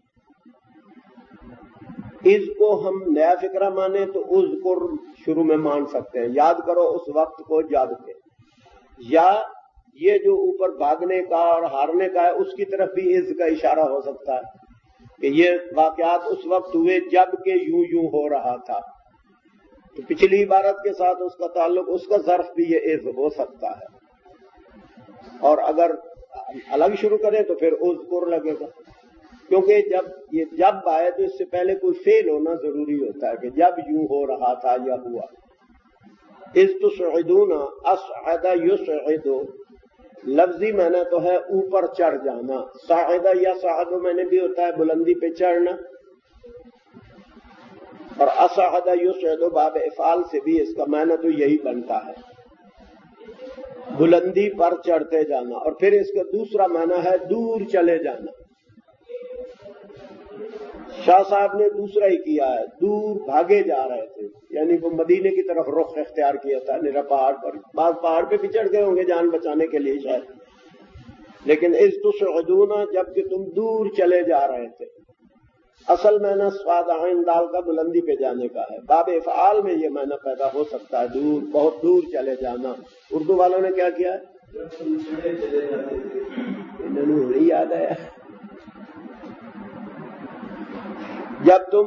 اذ کو ہم نیا فکرہ مانے تو اذکر شروع میں مان سکتے ہیں، یاد کرو اس وقت کو جب کے، یا یہ جو اوپر بھاگنے کا اور ہارنے کا ہے اس کی طرف بھی اذ کا اشارہ ہو سکتا ہے کہ یہ واقعات اس وقت ہوئے جب کہ یوں یوں ہو رہا تھا. تو پچھلی عبارت کے ساتھ اس کا تعلق، اس کا ظرف بھی یہ اذ ہو سکتا ہے. اور اگر الگ شروع کریں تو پھر اذکر لگے گا، کیونکہ جب یہ جب آئے تو اس سے پہلے کوئی فعل ہونا ضروری ہوتا ہے کہ جب یوں ہو رہا تھا یا ہوا. اذ تسعدون، اصعد یصعد، لفظی معنی تو ہے اوپر چڑھ جانا. صاعد یا صعد معنی بھی ہوتا ہے بلندی پہ چڑھنا، اور اصعد یصعد باب افعال سے بھی اس کا معنی تو یہی بنتا ہے، بلندی پر چڑھتے جانا. اور پھر اس کا دوسرا معنی ہے دور چلے جانا. شاہ صاحب نے دوسرا ہی کیا ہے، دور بھاگے جا رہے تھے، یعنی وہ مدینے کی طرف رخ اختیار کیا تھا نرا پہاڑ پر. بعض پہاڑ پہ بھی چڑھ گئے ہوں گے جان بچانے کے لیے شاید، لیکن اذ تسعدون جب کہ تم دور چلے جا رہے تھے. اصل معنی سواد عین دال کا بلندی پہ جانے کا ہے. باب افعال میں یہ معنی پیدا ہو سکتا ہے دور، بہت دور چلے جانا. اردو والوں نے کیا کیا انہوں نے نہیں یاد آیا. جب تم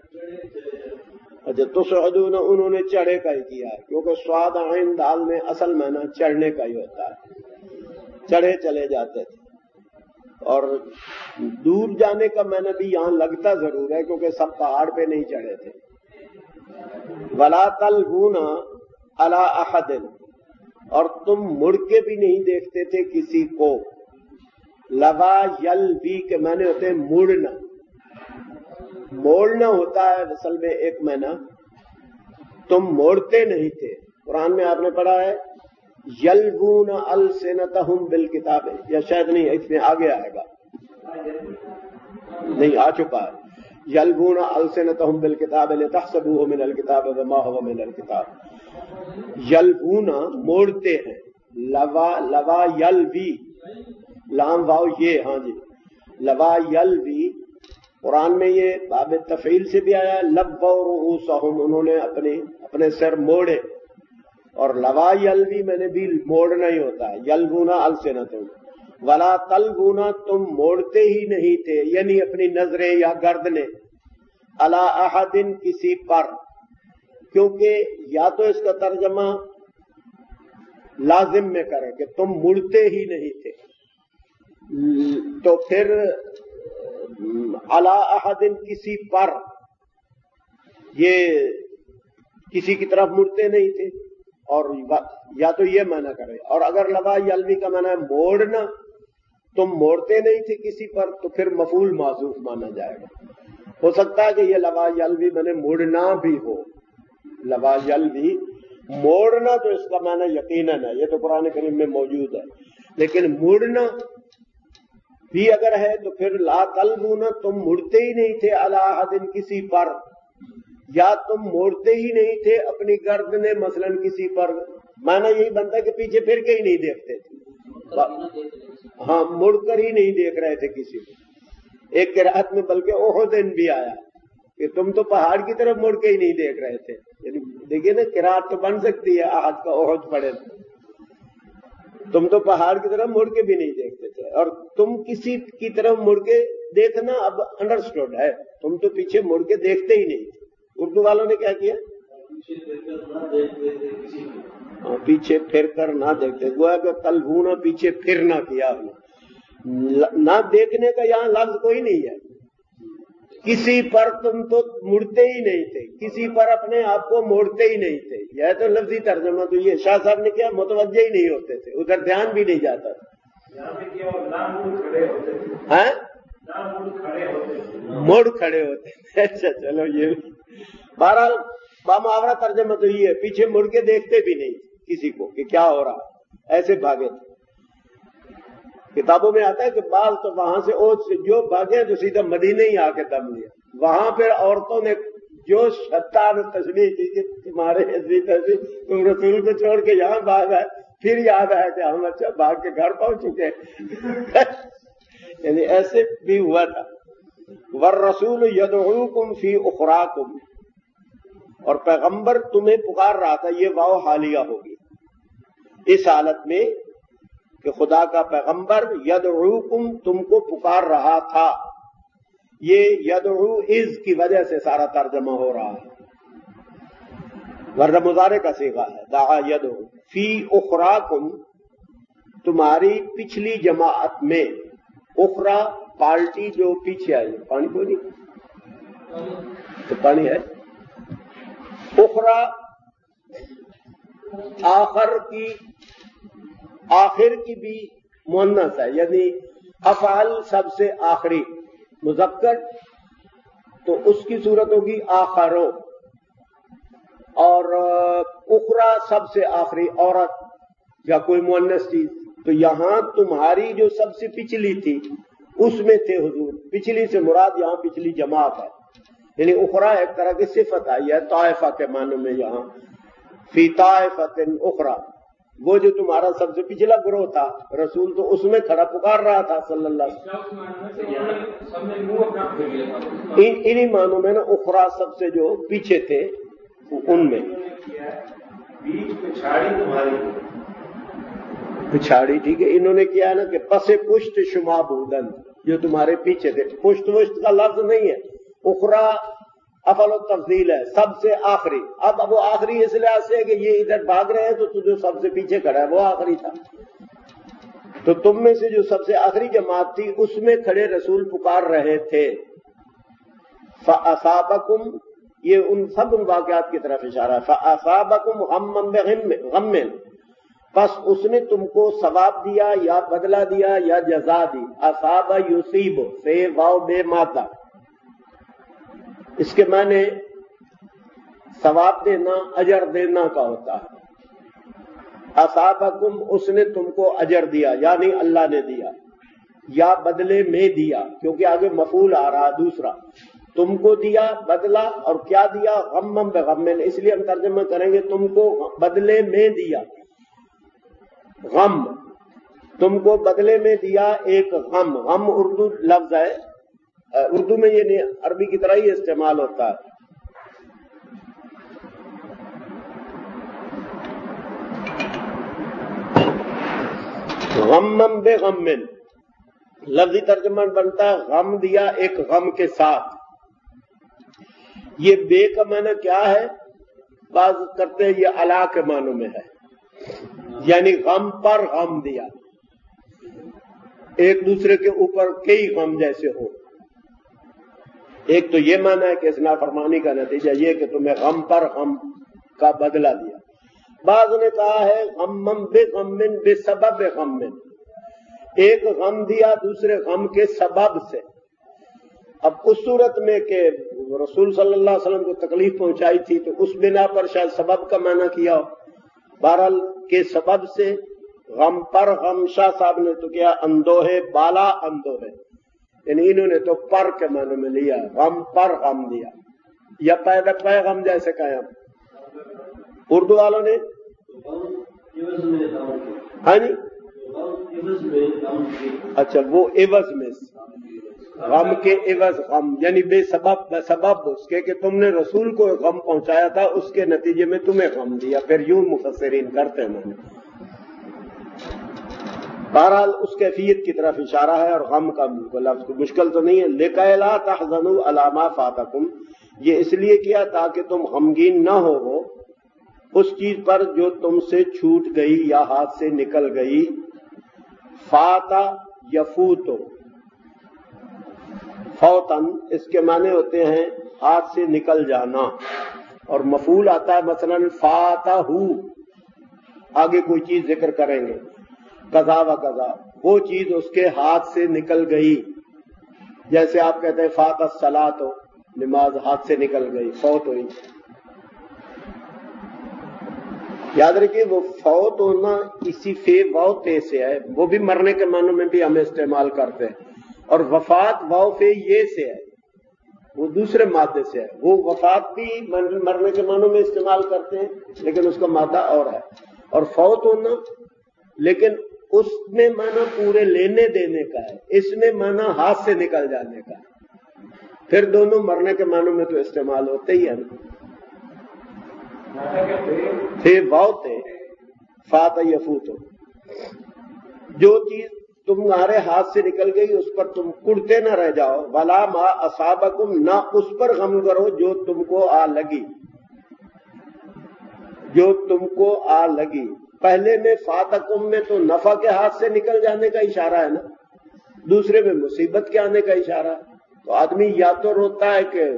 اچھا تصعدون انہوں نے چڑھے کا ہی کیا ہے کیونکہ سواد عین دال میں اصل معنی چڑھنے کا ہی ہوتا ہے. چڑھے چلے جاتے تھے. اور دور جانے کا معنی بھی یہاں لگتا ضرور ہے کیونکہ سب پہاڑ پہ نہیں چڑھے تھے. ولا تلوون علی احد، اور تم مڑ کے بھی نہیں دیکھتے تھے کسی کو. لوا یلوی کے معنی ہوتے ہیں مڑنا، موڑنا ہوتا ہے اصل میں ایک معنی. تم موڑتے نہیں تھے. قرآن میں آپ نے پڑھا ہے یلوون السنتہم بالکتاب، یا شاید نہیں اس میں آگے آئے گا، نہیں آ چکا ہے. یلوون السنتہم بالکتاب لتحسبوہ من الکتاب وما هو من الکتاب. یلوون موڑتے ہیں. لوا لوا یلوی لام واو یہ، ہاں جی لوا یلوی. قرآن میں یہ باب تفعیل سے بھی آیا. لبوا رؤوسہم، انہوں نے اپنے اپنے سر موڑے. اور لوا یلوی میں نے بھی موڑنا ہی ہوتا ہے. یلوون السنتہم ولا تلوون، تم موڑتے ہی نہیں تھے یعنی اپنی نظریں یا گردنیں. علی احد، کسی پر. کیونکہ یا تو اس کا ترجمہ لازم میں کریں کہ تم مڑتے ہی نہیں تھے، تو پھر علی احد کسی پر، یہ کسی کی طرف مڑتے نہیں تھے. اور یا تو یہ معنی کرے. اور اگر لوا یلوی کا معنی ہے موڑنا، تم موڑتے نہیں تھے کسی پر، تو پھر مفعول معذوف مانا جائے گا. ہو سکتا ہے کہ یہ لوا یلوی میں نے موڑنا بھی ہو. لوا یلوی موڑنا تو اس کا معنی یقیناً ہے، یہ تو قرآن کریم میں موجود ہے. لیکن موڑنا بھی اگر ہے تو پھر لا تلوون، تم مڑتے ہی نہیں تھے علی احد کسی پر، یا تم موڑتے ہی نہیں تھے اپنی گردنیں مثلا کسی پر. معنی یہی بنتا ہے کہ پیچھے پھر کے ہی نہیں دیکھتے تھے. ہاں مڑ کر ہی نہیں دیکھ رہے تھے کسی کو. ایک قرأت میں بلکہ احدن بھی آیا کہ تم تو پہاڑ کی طرف مڑ کے ہی نہیں دیکھ رہے تھے. یعنی دیکھیے نا قرأت تو بن سکتی ہے احد کا احد پڑے، تم تو پہاڑ کی طرف مڑ کے بھی نہیں دیکھتے تھے. اور تم کسی کی طرف مڑ کے دیکھنا اب انڈرسٹوڈ ہے، تم تو پیچھے مڑ کے دیکھتے ہی نہیں تھے. اردو والوں نے کیا کیا پیچھے پھر کر نہ دیکھتے. گویا کہ تلوون پیچھے پھر نہ کیا، نہ دیکھنے کا یہاں لفظ کوئی نہیں ہے. کسی پر تم تو مڑتے ہی نہیں تھے، کسی پر اپنے آپ کو موڑتے ہی نہیں تھے. یہ تو لفظی ترجمہ. تو یہ شاہ صاحب نے کیا متوجہ ہی نہیں ہوتے تھے، ادھر دھیان بھی نہیں جاتا تھا. مڑ کھڑے ہوتے. اچھا چلو یہ بہرحال بامحاورہ ترجمہ تو یہ ہے، پیچھے مڑ کے دیکھتے بھی نہیں کسی کو کہ کیا ہو رہا، ایسے بھاگے تھے. کتابوں میں آتا ہے کہ بعض تو وہاں سے اوج سے جو بھاگے تو سیدھا مدینے ہی آ کے دم لیا. وہاں پھر عورتوں نے جو شتان تشبیہ کی کہ تمہارے ایسی تیسی تم رسول کو چھوڑ کے یہاں بھاگ آئے، پھر یاد آیا کہ ہم اچھا بھاگ کے گھر پہنچ چکے. یعنی ایسے بھی ہوا تھا. والرسول یدعوکم فی اخراکم، اور پیغمبر تمہیں پکار رہا تھا. یہ واو حالیہ ہوگی اس حالت میں کہ خدا کا پیغمبر یدعوکم تم کو پکار رہا تھا. یہ یدعو از کی وجہ سے سارا ترجمہ ہو رہا ہے، ورنہ مضارع کا صیغہ ہے. دعا یدعو فی اخراکم، تمہاری پچھلی جماعت میں. اخرا پارٹی جو پیچھے آئی. پانی کو نہیں تو پانی ہے. اخرا آخر کی، آخر کی بھی مؤنث ہے، یعنی افعال سب سے آخری مذکر، تو اس کی صورت ہوگی آخرو. اور اخرا سب سے آخری عورت یا کوئی مؤنث چیز. تو یہاں تمہاری جو سب سے پچھلی تھی اس میں تھے حضور. پچھلی سے مراد یہاں پچھلی جماعت ہے، یعنی اخرا ایک طرح کی صفت آئی ہے طائفہ کے معنی میں. یہاں فی طائفۃ اخرى، وہ جو تمہارا سب سے پچھلا گروہ تھا رسول تو اس میں کھڑا پکار رہا تھا صلی اللہ علیہ وسلم. انہی معنوں میں نا اخرا سب سے جو پیچھے تھے ان میں پچھاڑی. ٹھیک ہے, انہوں نے کیا نا کہ پس پشت شما بودن, جو تمہارے پیچھے تھے. پشت وشت کا لفظ نہیں ہے, اخرا افل و تفضیل ہے, سب سے آخری. اب اب وہ آخری اس لحاظ سے ہے کہ یہ ادھر بھاگ رہے ہیں تو تو جو سب سے پیچھے کھڑا ہے وہ آخری تھا. تو تم میں سے جو سب سے آخری جماعت تھی اس میں کھڑے رسول پکار رہے تھے. فَأَصَابَكُمْ, یہ ان سب ان واقعات کی طرف اشارہ ہے. فَأَصَابَكُمْ غَمًّا بِغَمٍّ, پس اس نے تم کو ثواب دیا یا بدلہ دیا یا جزا دی. اصاب یصیب سے واو بے مادہ, اس کے معنی ثواب دینا اجر دینا کا ہوتا ہے. اصابکم, اس نے تم کو اجر دیا یعنی اللہ نے دیا, یا بدلے میں دیا, کیونکہ آگے مفعول آ رہا دوسرا. تم کو دیا بدلہ, اور کیا دیا؟ غمم بغمن, اس لیے ہم ترجمہ کریں گے تم کو بدلے میں دیا. غم, تم کو بدلے میں دیا ایک غم. غم اردو لفظ ہے, اردو میں یہ نہیں عربی کی طرح ہی استعمال ہوتا ہے. غمم بے غمن, لفظی ترجمہ بنتا ہے غم دیا ایک غم کے ساتھ. یہ بے کا معنی کیا ہے؟ بعض کرتے ہیں یہ علا کے معنوں میں ہے, یعنی غم پر غم دیا, ایک دوسرے کے اوپر کئی غم جیسے ہو. ایک تو یہ معنی ہے کہ اس نافرمانی کا نتیجہ یہ کہ تمہیں غم پر غم کا بدلہ دیا. بعض نے کہا ہے غمم بے غمن بے سبب غمن, ایک غم دیا دوسرے غم کے سبب سے. اب اس صورت میں کہ رسول صلی اللہ علیہ وسلم کو تکلیف پہنچائی تھی تو اس بنا پر شاید سبب کا معنی کیا ہو. بہرحال کے سبب سے غم پر غم, شاہ صاحب نے تو کیا اندوہے بالا اندوہے, یعنی انہوں نے تو پر کے معنی میں لیا, غم پر غم دیا, یا پیدا پیغم جیسے کہیں ہم اردو والوں نے. ہاں جی, اچھا وہ عوض میں غم کے عوض غم, یعنی بے سبب سبب اس کے کہ تم نے رسول کو غم پہنچایا تھا اس کے نتیجے میں تمہیں غم دیا. پھر یوں مفسرین کرتے ہیں. میں نے بہرحال اس کیفیت کی طرف اشارہ ہے, اور غم کا لفظ مشکل تو نہیں ہے. لِكَيْ لَا تَحْزَنُوا عَلَىٰ مَا فَاتَكُمْ, یہ اس لیے کیا تاکہ تم غمگین نہ ہو اس چیز پر جو تم سے چھوٹ گئی یا ہاتھ سے نکل گئی. فاتا یفوتو, فوتن اس کے معنی ہوتے ہیں ہاتھ سے نکل جانا, اور مفعول آتا ہے مثلا فاتہو, آگے کوئی چیز ذکر کریں گے, قضا و قضا, وہ چیز اس کے ہاتھ سے نکل گئی. جیسے آپ کہتے ہیں فات الصلاۃ, نماز ہاتھ سے نکل گئی, فوت ہوئی. یاد رکھیے وہ فوت ہونا اسی فے واو تے سے ہے, وہ بھی مرنے کے معنوں میں بھی ہم استعمال کرتے ہیں. اور وفات واو فے یہ سے ہے, وہ دوسرے مادے سے ہے. وہ وفات بھی مرنے کے معنوں میں استعمال کرتے ہیں لیکن اس کا مادہ اور ہے. اور فوت ہونا لیکن اس میں معنی پورے لینے دینے کا ہے, اس میں معنی ہاتھ سے نکل جانے کا ہے. پھر دونوں مرنے کے معنوں میں تو استعمال ہوتے ہی ہیں. تھے واو تھے فات یفوتو, جو چیز تمہارے ہاتھ سے نکل گئی اس پر تم کڑتے نہ رہ جاؤ. ولا ما اصابکم, نہ اس پر غم کرو جو تم کو آ لگی, جو تم کو آ لگی. پہلے میں فاتکم میں تو نفع کے ہاتھ سے نکل جانے کا اشارہ ہے نا, دوسرے میں مصیبت کے آنے کا اشارہ ہے. تو آدمی یا تو روتا ہے کہ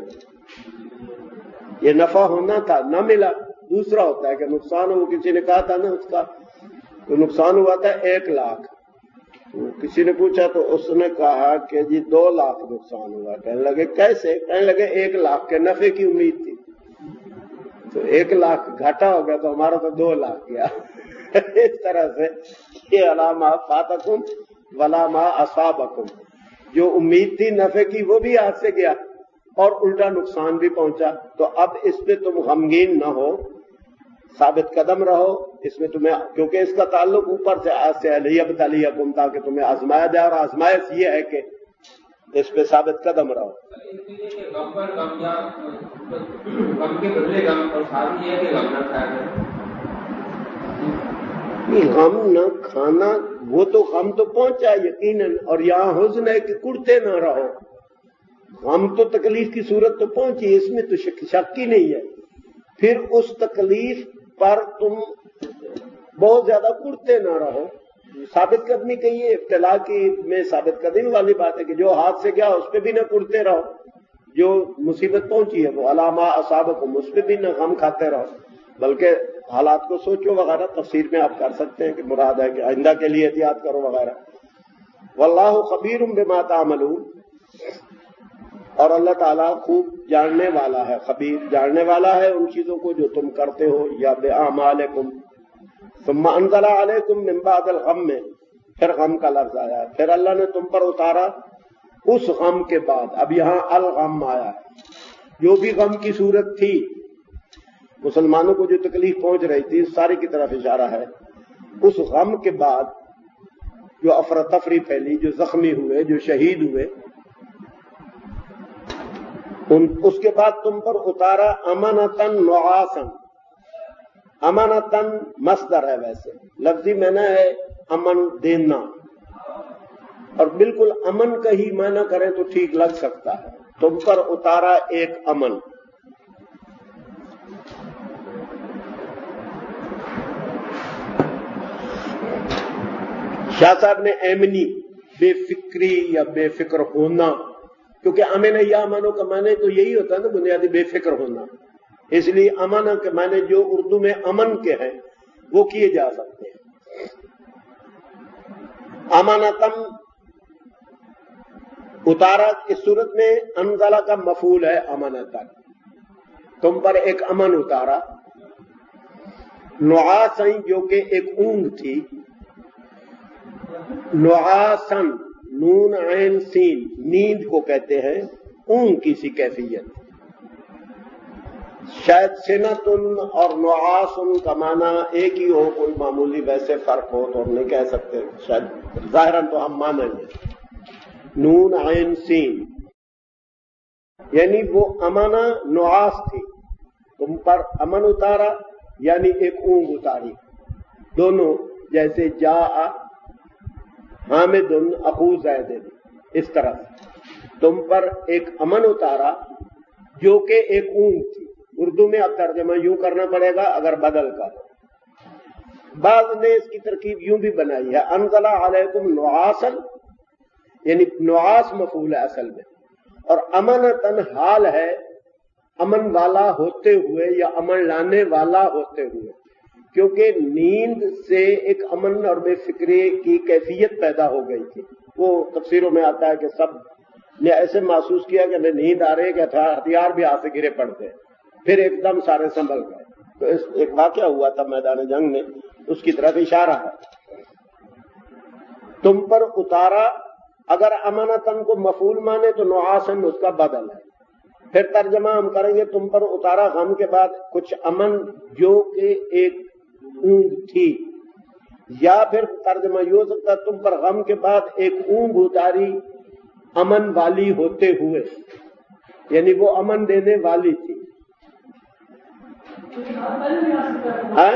یہ نفع ہونا تھا نہ ملا, دوسرا ہوتا ہے کہ نقصان ہو. کسی نے کہا تھا نا اس کا تو نقصان ہوا تھا ایک لاکھ, کسی نے پوچھا تو اس نے کہا کہ جی دو لاکھ نقصان ہوا. کہنے لگے کیسے؟ کہنے لگے ایک لاکھ کے نفع کی امید تھی, تو ایک لاکھ گھاٹا ہو گیا تو ہمارا تو دو لاکھ گیا. اس طرح سے یہ علامہ فاتکم ولا ما اصابکم, جو امید تھی نفع کی وہ بھی ہاتھ سے گیا اور الٹا نقصان بھی پہنچا. تو اب اس پہ تم غمگین نہ ہو, ثابت قدم رہو, اس میں تمہیں، کیونکہ اس کا تعلق اوپر سے آج سے لیبتلیکم، تاکہ تمہیں آزمایا جائے، اور آزمائش یہ ہے کہ اس پہ ثابت قدم رہو۔ غم نہ کھانا، وہ تو غم تو پہنچا یقیناً، اور یہاں حزن ہے کہ کڑتے نہ رہو۔ غم تو تکلیف کی صورت تو پہنچی، اس میں تو شک شک ہی نہیں ہے، پھر اس تکلیف پر تم بہت زیادہ کڑتے نہ رہو۔ ثابت قدمی کہیے ابتلا کی میں ثابت قدمی والی بات ہے کہ جو ہاتھ سے گیا اس پہ بھی نہ کڑتے رہو، جو مصیبت پہنچی ہے وہ علامہ اصابکم، اس پہ بھی نہ غم کھاتے رہو، بلکہ حالات کو سوچو وغیرہ۔ تفسیر میں آپ کر سکتے ہیں کہ مراد ہے کہ آئندہ کے لیے احتیاط کرو وغیرہ۔ واللہ خبیر بما تعملون، اور اللہ تعالیٰ خوب جاننے والا ہے، خبیر جاننے والا ہے ان چیزوں کو جو تم کرتے ہو۔ یا بِأَعْمَالِكُمْ ثُمَّ أَنزَلَ عَلَيْكُمْ مِنْ بَعْدِ الْغَمِّ، پھر غم کا لفظ آیا، پھر اللہ نے تم پر اتارا اس غم کے بعد۔ اب یہاں الغم آیا ہے، جو بھی غم کی صورت تھی، مسلمانوں کو جو تکلیف پہنچ رہی تھی، ساری کی طرف اشارہ ہے۔ اس غم کے بعد جو افراتفری پھیلی، جو زخمی ہوئے، جو شہید ہوئے، اس کے بعد تم پر اتارا امانتن نعاسن۔ امانتن مصدر ہے، ویسے لفظی معنی ہے امن دینا، اور بالکل امن کا ہی معنی کریں تو ٹھیک لگ سکتا ہے۔ تم پر اتارا ایک امن۔ شاہ صاحب نے ایمنی، بے فکری یا بے فکر ہونا، کیونکہ امن یا امانوں کا معنی تو یہی ہوتا ہے نا بنیادی، بے فکر ہونا، اس لیے امانہ کے معنی جو اردو میں امن کے ہیں وہ کیے جا سکتے ہیں۔ امانتم اتارا اس صورت میں انزلہ کا مفعول ہے امانتن، تم پر ایک امن اتارا۔ نعاسن جو کہ ایک اونگ تھی، نعاسن نون عین سین، نیند کو کہتے ہیں، اونگ کی سی کیفیت۔ شاید سنتن اور نعاسن کا معنی ایک ہی ہو، کوئی معمولی ویسے فرق ہو تو ہم نہیں کہہ سکتے، شاید ظاہراً تو ہم مانیں گے۔ نون عین سین یعنی وہ امانہ نعاس تھی، تم پر امن اتارا یعنی ایک اونگ اتاری، دونوں جیسے جا حامد اخو زید، اس طرح تم پر ایک امن اتارا جو کہ ایک اونگ تھی۔ اردو میں اب ترجمہ یوں کرنا پڑے گا اگر بدل کا ہو۔ بعض نے اس کی ترکیب یوں بھی بنائی ہے، انزل علیکم نعاسن، یعنی نعاس مفعول ہے اصل میں، اور امانتن حال ہے امن والا ہوتے ہوئے یا امن لانے والا ہوتے ہوئے، کیونکہ نیند سے ایک امن اور بے فکری کی کیفیت پیدا ہو گئی تھی۔ وہ تفسیروں میں آتا ہے کہ سب نے ایسے محسوس کیا کہ ہمیں نیند آ رہی ہے کہ ہتھیار بھی ہاتھ سے گرے پڑتے ہیں، پھر ایک دم سارے سنبھل گئے۔ تو اس ایک واقعہ ہوا تھا میدان جنگ میں، اس کی طرف اشارہ ہے۔ تم پر اتارا، اگر امانتن کو مفعول مانے تو نعاسن اس کا بدل ہے۔ پھر ترجمہ ہم کریں گے تم پر اتارا غم کے بعد کچھ امن جو کہ ایک اونگ تھی، یا پھر ترجمہ یہ ہو سکتا ہے تم پر غم کے بعد ایک اونگ اتاری امن والی ہوتے ہوئے، یعنی وہ امن دینے والی تھی۔ ہاں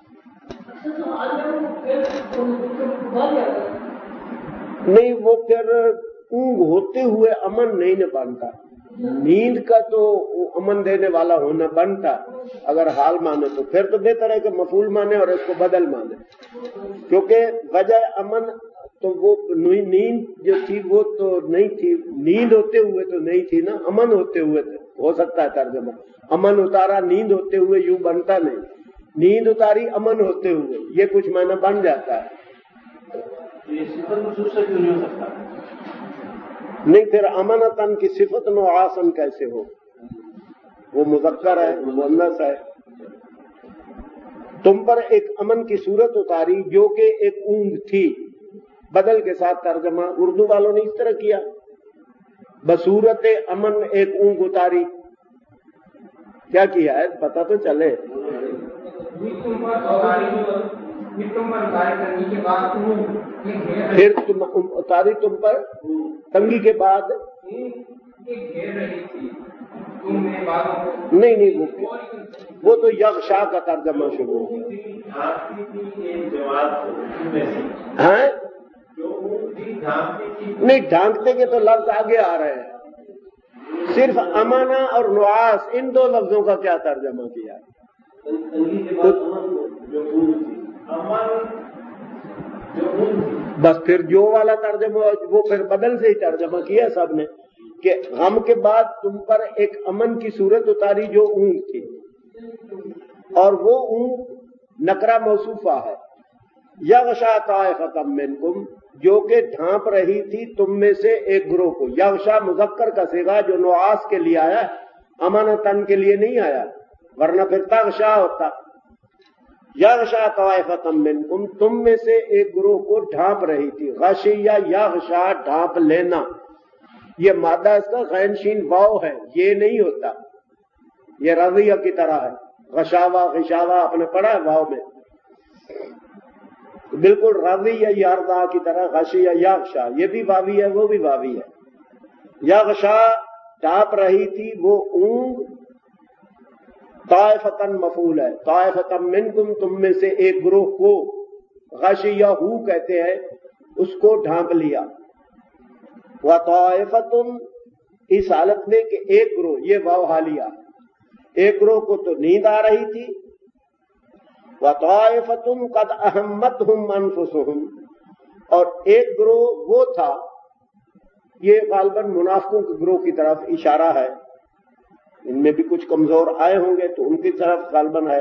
نہیں، وہ پھر اونگ ہوتے ہوئے امن نہیں نہ بنتا، نیند کا تو امن دینے والا ہونا بنتا اگر حال مانے تو، پھر تو بہتر ہے کہ مفعول مانے اور اس کو بدل مانے، کیونکہ وجہ امن تو وہ نیند جو تھی وہ تو نہیں تھی، نیند ہوتے ہوئے تو نہیں تھی نا، امن ہوتے ہوئے ہو سکتا ہے ترجمہ۔ امن اتارا نیند ہوتے ہوئے یوں بنتا نہیں، نیند اتاری امن ہوتے ہوئے، یہ کچھ معنی بن جاتا ہے۔ یہ صفت مخصوص سے کیوں نہیں ہو سکتا؟ نہیں، پھر امانتن کی صفت نعاسن کیسے ہو؟ وہ مذکر ہے، مؤنث ہے۔ تم پر ایک امن کی صورت اتاری جو کہ ایک اونگ تھی، بدل کے ساتھ ترجمہ اردو والوں نے اس طرح کیا، بصورت امن ایک اونگ اتاری۔ کیا کیا ہے پتہ تو چلے، پھر تم اتاری تم پر تنگی کے بعد نہیں نہیں وہ تو یغشا کا ترجمہ شروع ہو ہاں نہیں ڈھانکتے کے تو لفظ آگے آ رہے ہیں صرف امانہ اور نعاس ان دو لفظوں کا کیا ترجمہ کیا بس پھر جو والا ترجمہ وہ پھر بدل سے ہی ترجمہ کیا سب نے کہ غم کے بعد تم پر ایک امن کی صورت اتاری جو اونگ تھی اور وہ اونگ نکرہ موصوفہ ہے یغشا طائفۃ منکم جو کہ ڈھانپ رہی تھی تم میں سے ایک گروہ کو یغشا مذکر کا صیغہ جو نعاس کے لیے آیا امانتن کے لیے نہیں آیا ورنہ پھر تغشا ہوتا یغشا طائفۃ منکم تم میں سے ایک گروہ کو ڈھانپ رہی تھی غشیہ یغشا ڈھانپ لینا یہ مادہ اس کا غین شین واو ہے یہ نہیں ہوتا یہ رضیہ کی طرح ہے غشاوا غشاوا آپ نے پڑھا ہے واو میں بالکل رضیہ یاردا کی طرح غشیہ یغشا یہ بھی واوی ہے وہ بھی واوی ہے یغشا ڈھانپ رہی تھی وہ اونگ طائفتن مفعول ہے طائفتن منکم تم میں سے ایک گروہ کو غشیہ ہو کہتے ہیں اس کو ڈھانپ لیا وطائفتن اس حالت میں کہ ایک گروہ یہ واو حالیہ ایک گروہ کو تو نیند آ رہی تھی وطائفتن قد اہمتہم انفسہم اور ایک گروہ وہ تھا یہ غالباً منافقوں کے گروہ کی طرف اشارہ ہے ان میں بھی کچھ کمزور آئے ہوں گے تو ان کی طرف غالباً ہے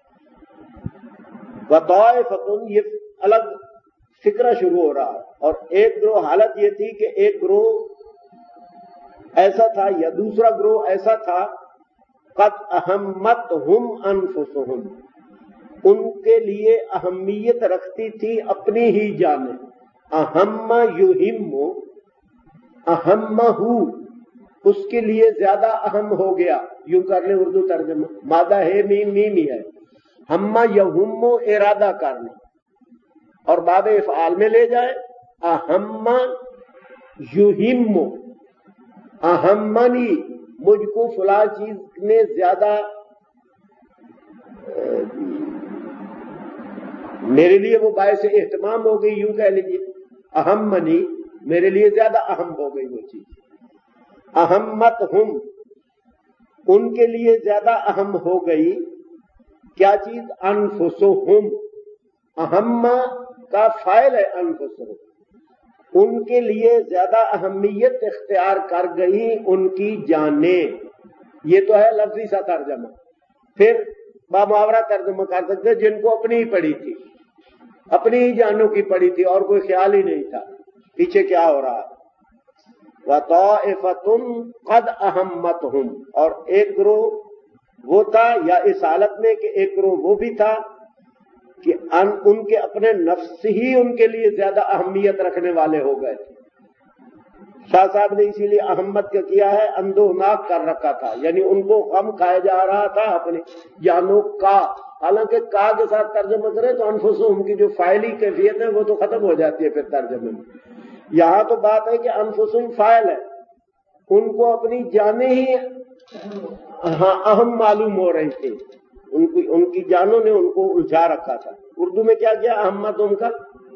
وطائفتن یہ الگ فکرہ شروع ہو رہا ہے اور ایک گروہ حالت یہ تھی کہ ایک گروہ ایسا تھا یا دوسرا گروہ ایسا تھا قد اہمتہم انفسہم ان کے لیے اہمیت رکھتی تھی اپنی ہی جانیں اہم یہم اہمہ اس کے لیے زیادہ اہم ہو گیا یوں کر لیں اردو ترجمہ مادہ ہے میم میم ہی ہے ہما یہم ارادہ کرنا اور باب افعال میں لے جائے اہم یہم اہمنی مجھ کو فلاں چیز نے زیادہ میرے لیے وہ باعث اہتمام ہو گئی یوں کہہ لیجیے اہمنی میرے لیے زیادہ اہم ہو گئی وہ چیز اہمت ہم ان کے لیے زیادہ اہم ہو گئی کیا چیز انفسہم اہم کا فاعل ہے انفسہم ان کے لیے زیادہ اہمیت اختیار کر گئی ان کی جانیں یہ تو ہے لفظی سا ترجمہ پھر بامحاورہ ترجمہ کر سکتے جن کو اپنی ہی پڑی تھی اپنی ہی جانوں کی پڑی تھی اور کوئی خیال ہی نہیں تھا پیچھے کیا ہو رہا وَطَائِفَةٌ قَدْ أَهَمَّتْهُمْ اور ایک گروہ وہ تھا یا اس حالت میں کہ ایک گروہ وہ بھی تھا کہ ان کے اپنے نفس ہی ان کے لیے زیادہ اہمیت رکھنے والے ہو گئے تھے شاہ صاحب نے اسی لیے اہمیت کا کیا ہے اندوہناک کر رکھا تھا یعنی ان کو غم کھایا جا رہا تھا اپنے جانوں کا حالانکہ کا کے ساتھ ترجمہ کرے تو انفسہم کی جو فاعلی کیفیت ہے وہ تو ختم ہو جاتی ہے پھر ترجمے میں یہاں تو بات ہے کہ انفسہم فاعل ہے ان کو اپنی جانیں ہی ہاں اہم معلوم ہو رہی تھی ان کی ان کی جانوں نے ان کو الجھا رکھا تھا اردو میں کیا کیا اہمت ان کا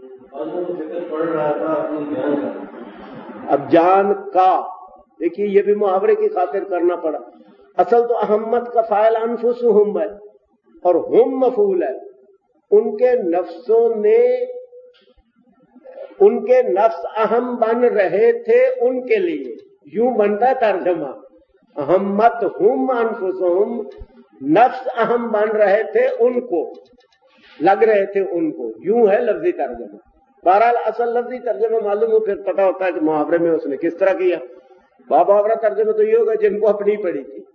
اب جان کا دیکھیے یہ بھی محاورے کی خاطر کرنا پڑا اصل تو اہمت کا فاعل انفسہم ہے اور ہم مفعول ہے ان کے نفسوں نے ان کے نفس اہم بن رہے تھے ان کے لیے یوں بنتا ترجمہ اہمت ہم انفسہم نفس اہم بن رہے تھے ان کو لگ رہے تھے ان کو یوں ہے لفظی ترجمہ بہرحال اصل لفظی ترجمہ معلوم ہو پھر پتا ہوتا ہے کہ محاورے میں اس نے کس طرح کیا محاورہ ترجمہ تو یہ ہوگا جن کو اپنی پڑی تھی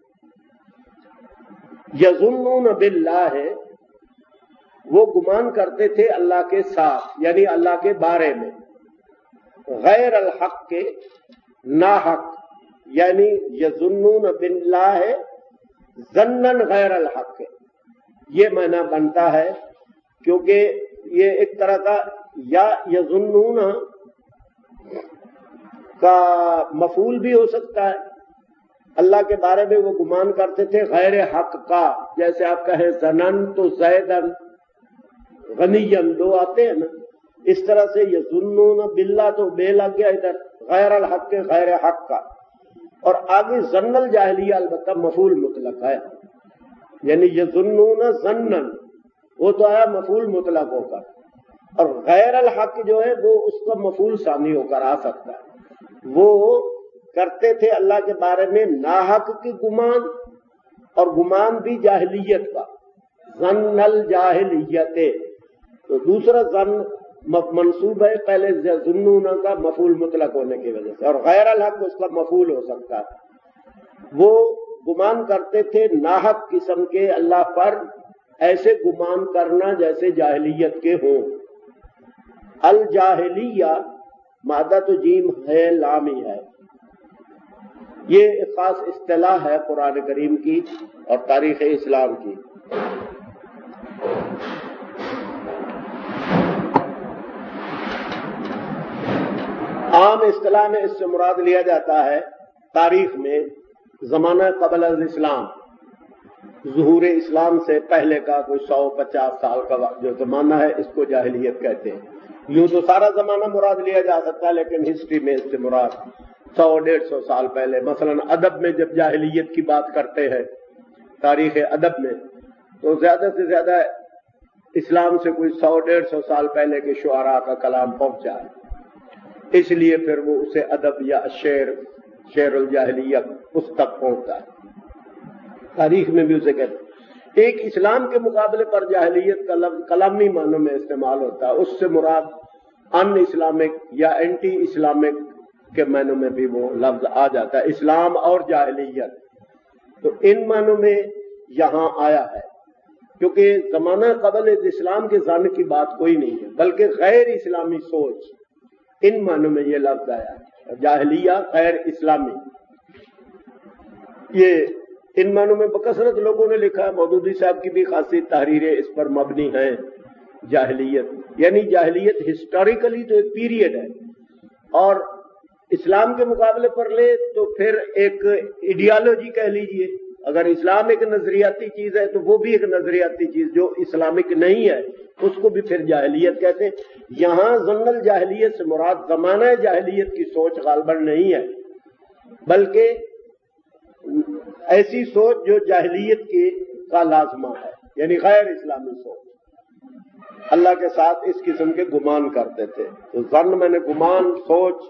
یظنون باللہ وہ گمان کرتے تھے اللہ کے ساتھ یعنی اللہ کے بارے میں غیر الحق کے ناحق یعنی یظنون باللہ ظنن غیر الحق یہ معنی بنتا ہے، کیونکہ یہ ایک طرح کا یا یظنون کا مفعول بھی ہو سکتا ہے، اللہ کے بارے میں وہ گمان کرتے تھے غیر حق کا، جیسے آپ کہیں ظننت زیدن غنیًا، دو آتے ہیں نا، اس طرح سے یظنون باللہ تو بے لگ گیا ادھر، غیر الحق کے غیر حق کا، اور آگے ظن الجاہلیہ البتہ مفعول مطلق ہے، یعنی یظنون ظنن وہ تو آیا مفعول مطلق ہو کر، اور غیر الحق جو ہے وہ اس کا مفعول ثانی ہو کر آ سکتا ہے۔ وہ کرتے تھے اللہ کے بارے میں ناحق کی گمان، اور گمان بھی جاہلیت کا، ظن الجاہلیت، تو دوسرا ظن منصوب ہے پہلے ظنون کا مفعول مطلق ہونے کی وجہ سے، اور غیر الحق اس کا مفعول ہو سکتا ہے۔ وہ گمان کرتے تھے ناحق قسم کے اللہ پر، ایسے گمان کرنا جیسے جاہلیت کے ہوں۔ الجاہلیہ مادہ تو جیم ہے لامی ہے، یہ ایک خاص اصطلاح ہے قرآن کریم کی اور تاریخ اسلام کی۔ عام اصطلاح میں اس سے مراد لیا جاتا ہے تاریخ میں زمانہ قبل الاسلام، ظہور اسلام سے پہلے کا کوئی سو پچاس سال کا جو زمانہ ہے اس کو جاہلیت کہتے ہیں۔ یوں تو سارا زمانہ مراد لیا جا سکتا ہے، لیکن ہسٹری میں اس سے مراد سو ڈیڑھ سو سال پہلے، مثلا ادب میں جب جاہلیت کی بات کرتے ہیں تاریخ ادب میں، تو زیادہ سے زیادہ اسلام سے کوئی سو ڈیڑھ سو سال پہلے کے شعراء کا کلام پہنچا ہے، اس لیے پھر وہ اسے ادب یا شعر شعر الجاہلیہ اس تک پہنچتا ہے، تاریخ میں بھی اسے کہتے ہیں۔ ایک اسلام کے مقابلے پر جاہلیت کا لفظ کلامی معنوں میں استعمال ہوتا ہے، اس سے مراد ان اسلامک یا اینٹی اسلامک کے معنوں میں بھی وہ لفظ آ جاتا ہے، اسلام اور جاہلیت، تو ان معنوں میں یہاں آیا ہے، کیونکہ زمانہ قبل اسلام کے ظن کی بات کوئی نہیں ہے، بلکہ غیر اسلامی سوچ، ان معنوں میں یہ لفظ آیا ہے، جاہلیہ غیر اسلامی، یہ ان معنوں میں بکثرت لوگوں نے لکھا ہے، مودودی صاحب کی بھی خاصی تحریریں اس پر مبنی ہیں۔ جاہلیت یعنی جاہلیت ہسٹوریکلی تو ایک پیریڈ ہے، اور اسلام کے مقابلے پر لے تو پھر ایک ایڈیالوجی کہہ لیجئے، اگر اسلام ایک نظریاتی چیز ہے تو وہ بھی ایک نظریاتی چیز جو اسلامک نہیں ہے اس کو بھی پھر جاہلیت کہتے ہیں۔ یہاں ظن الجاہلیت سے مراد زمانہ جاہلیت کی سوچ غالباً نہیں ہے، بلکہ ایسی سوچ جو جاہلیت کی کا لازمہ ہے، یعنی غیر اسلامی سوچ، اللہ کے ساتھ اس قسم کے گمان کرتے تھے۔ تو ظن میں نے گمان، سوچ،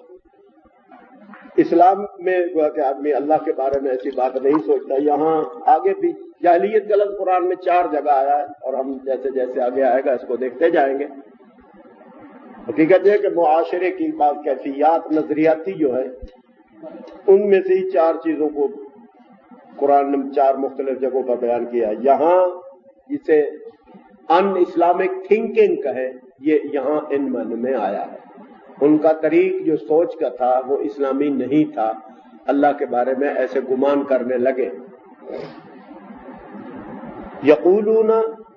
اسلام میں کہ آدمی اللہ کے بارے میں ایسی بات نہیں سوچتا۔ یہاں آگے بھی جاہلیت کا لفظ قرآن میں چار جگہ آیا ہے، اور ہم جیسے جیسے آگے آئے گا اس کو دیکھتے جائیں گے۔ حقیقت یہ کہ معاشرے کی بعض کیفیات نظریاتی جو ہے ان میں سے ہی چار چیزوں کو قرآن نے چار مختلف جگہوں پر بیان کیا ہے۔ یہاں جسے ان اسلامک تھنکنگ کہے، یہ یہاں ان معنی میں آیا ہے۔ ان کا طریق جو سوچ کا تھا وہ اسلامی نہیں تھا، اللہ کے بارے میں ایسے گمان کرنے لگے۔ یقولون،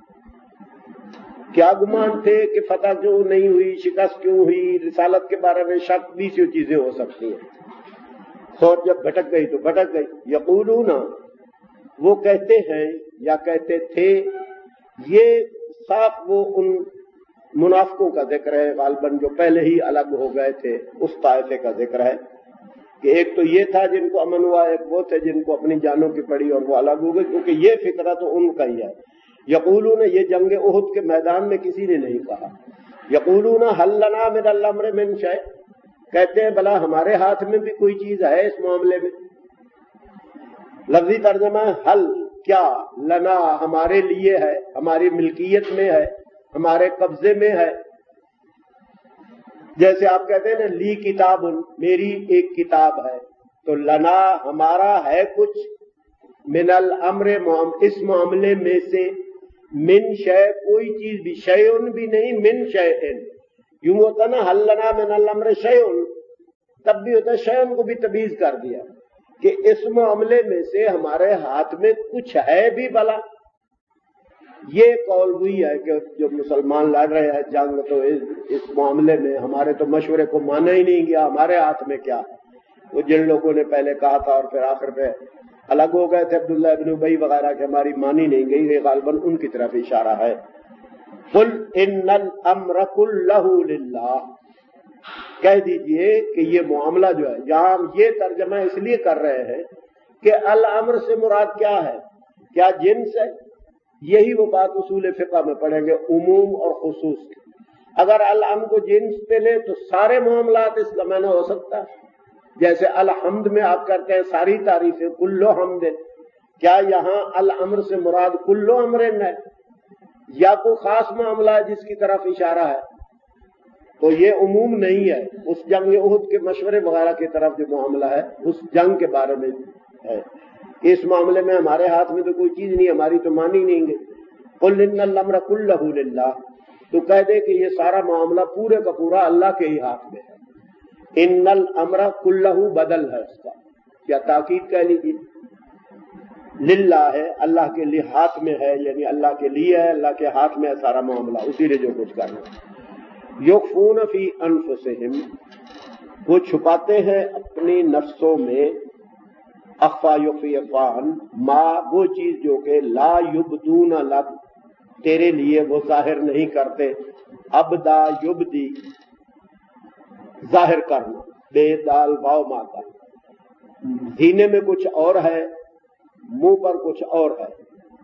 کیا گمان تھے کہ فتح کیوں نہیں ہوئی، شکست کیوں ہوئی، رسالت کے بارے میں شک بھی سی چیزیں ہو سکتی ہیں، سوچ جب بھٹک گئی تو بھٹک گئی۔ یقولون، وہ کہتے ہیں یا کہتے تھے، یہ صاف وہ ان منافقوں کا ذکر ہے غالباً جو پہلے ہی الگ ہو گئے تھے، اس طائفے کا ذکر ہے کہ ایک تو یہ تھا جن کو امن ہوا، ایک وہ تھے جن کو اپنی جانوں کی پڑی اور وہ الگ ہو گئے، کیونکہ یہ فکرہ تو ان کا ہی ہے۔ یقولون، یہ جنگ احد کے میدان میں کسی نے نہیں کہا۔ یقولون حل لنا من الامر من شیء، کہتے ہیں بلا ہمارے ہاتھ میں بھی کوئی چیز ہے اس معاملے میں۔ لفظی ترجمہ ہے حل، کیا، لنا ہمارے لیے ہے، ہماری ملکیت میں ہے، ہمارے قبضے میں ہے۔ جیسے آپ کہتے ہیں نا لی کتاب، میری ایک کتاب ہے، تو لنا ہمارا ہے کچھ، من الامر اس معاملے میں سے، من شے کوئی چیز بھی، شیئن بھی نہیں، من شیئن، یوں ہوتا نا حل لنا من الامر شیئن، تب بھی ہوتا شیئن کو بھی تمیز کر دیا کہ اس معاملے میں سے ہمارے ہاتھ میں کچھ ہے بھی بلا۔ یہ قول وہی ہے کہ جو مسلمان لڑ رہے ہیں جنگ تو اس, اس معاملے میں ہمارے تو مشورے کو مانا ہی نہیں گیا، ہمارے ہاتھ میں کیا ہے۔ وہ جن لوگوں نے پہلے کہا تھا اور پھر آخر پہ الگ ہو گئے تھے، عبداللہ ابن ابی وغیرہ کہ ہماری مانی نہیں گئی، یہ غالباً ان کی طرف اشارہ ہے۔ قل ان الامر کلہ للہ، کہہ دیجئے کہ یہ معاملہ جو ہے، یہاں یہ ترجمہ اس لیے کر رہے ہیں کہ الامر سے مراد کیا ہے، کیا جنس ہے؟ یہی وہ بات اصول فقہ میں پڑھیں گے، عموم اور خصوص کی۔ اگر الامر کو جنس پہ لے تو سارے معاملات اس کا معنی ہو سکتا ہے، جیسے الحمد میں آپ کرتے ہیں ساری تعریفیں کلو حمد، کیا یہاں الامر سے مراد کلو امرن ہے یا کوئی خاص معاملہ ہے جس کی طرف اشارہ ہے؟ تو یہ عموم نہیں ہے، اس جنگ احد کے مشورے وغیرہ کی طرف جو معاملہ ہے اس جنگ کے بارے میں ہے۔ اس معاملے میں ہمارے ہاتھ میں تو کوئی چیز نہیں، ہماری تو مانی نہیں گئی۔ قل ان الامر کلہ للہ، تو کہہ دے کہ یہ سارا معاملہ پورے کا پورا اللہ کے ہی ہاتھ میں ہے۔ ان الامر کلہ بدل ہے اس کا، کیا تاکید کہہ لیجیے، للہ ہے، اللہ کے لیے ہاتھ میں ہے، یعنی اللہ کے لیے ہے، اللہ کے ہاتھ میں ہے سارا معاملہ، اسی نے جو کچھ کرنا۔ یخفون فی انفسہم، وہ چھپاتے ہیں اپنی نفسوں میں، اخفا یخفی افان، ما وہ چیز جو کہ لا یبدون لک تیرے لیے وہ ظاہر نہیں کرتے، ابدا یبدی ظاہر کرنا، بے دال واو ماتا، سینے میں کچھ اور ہے، منہ پر کچھ اور ہے۔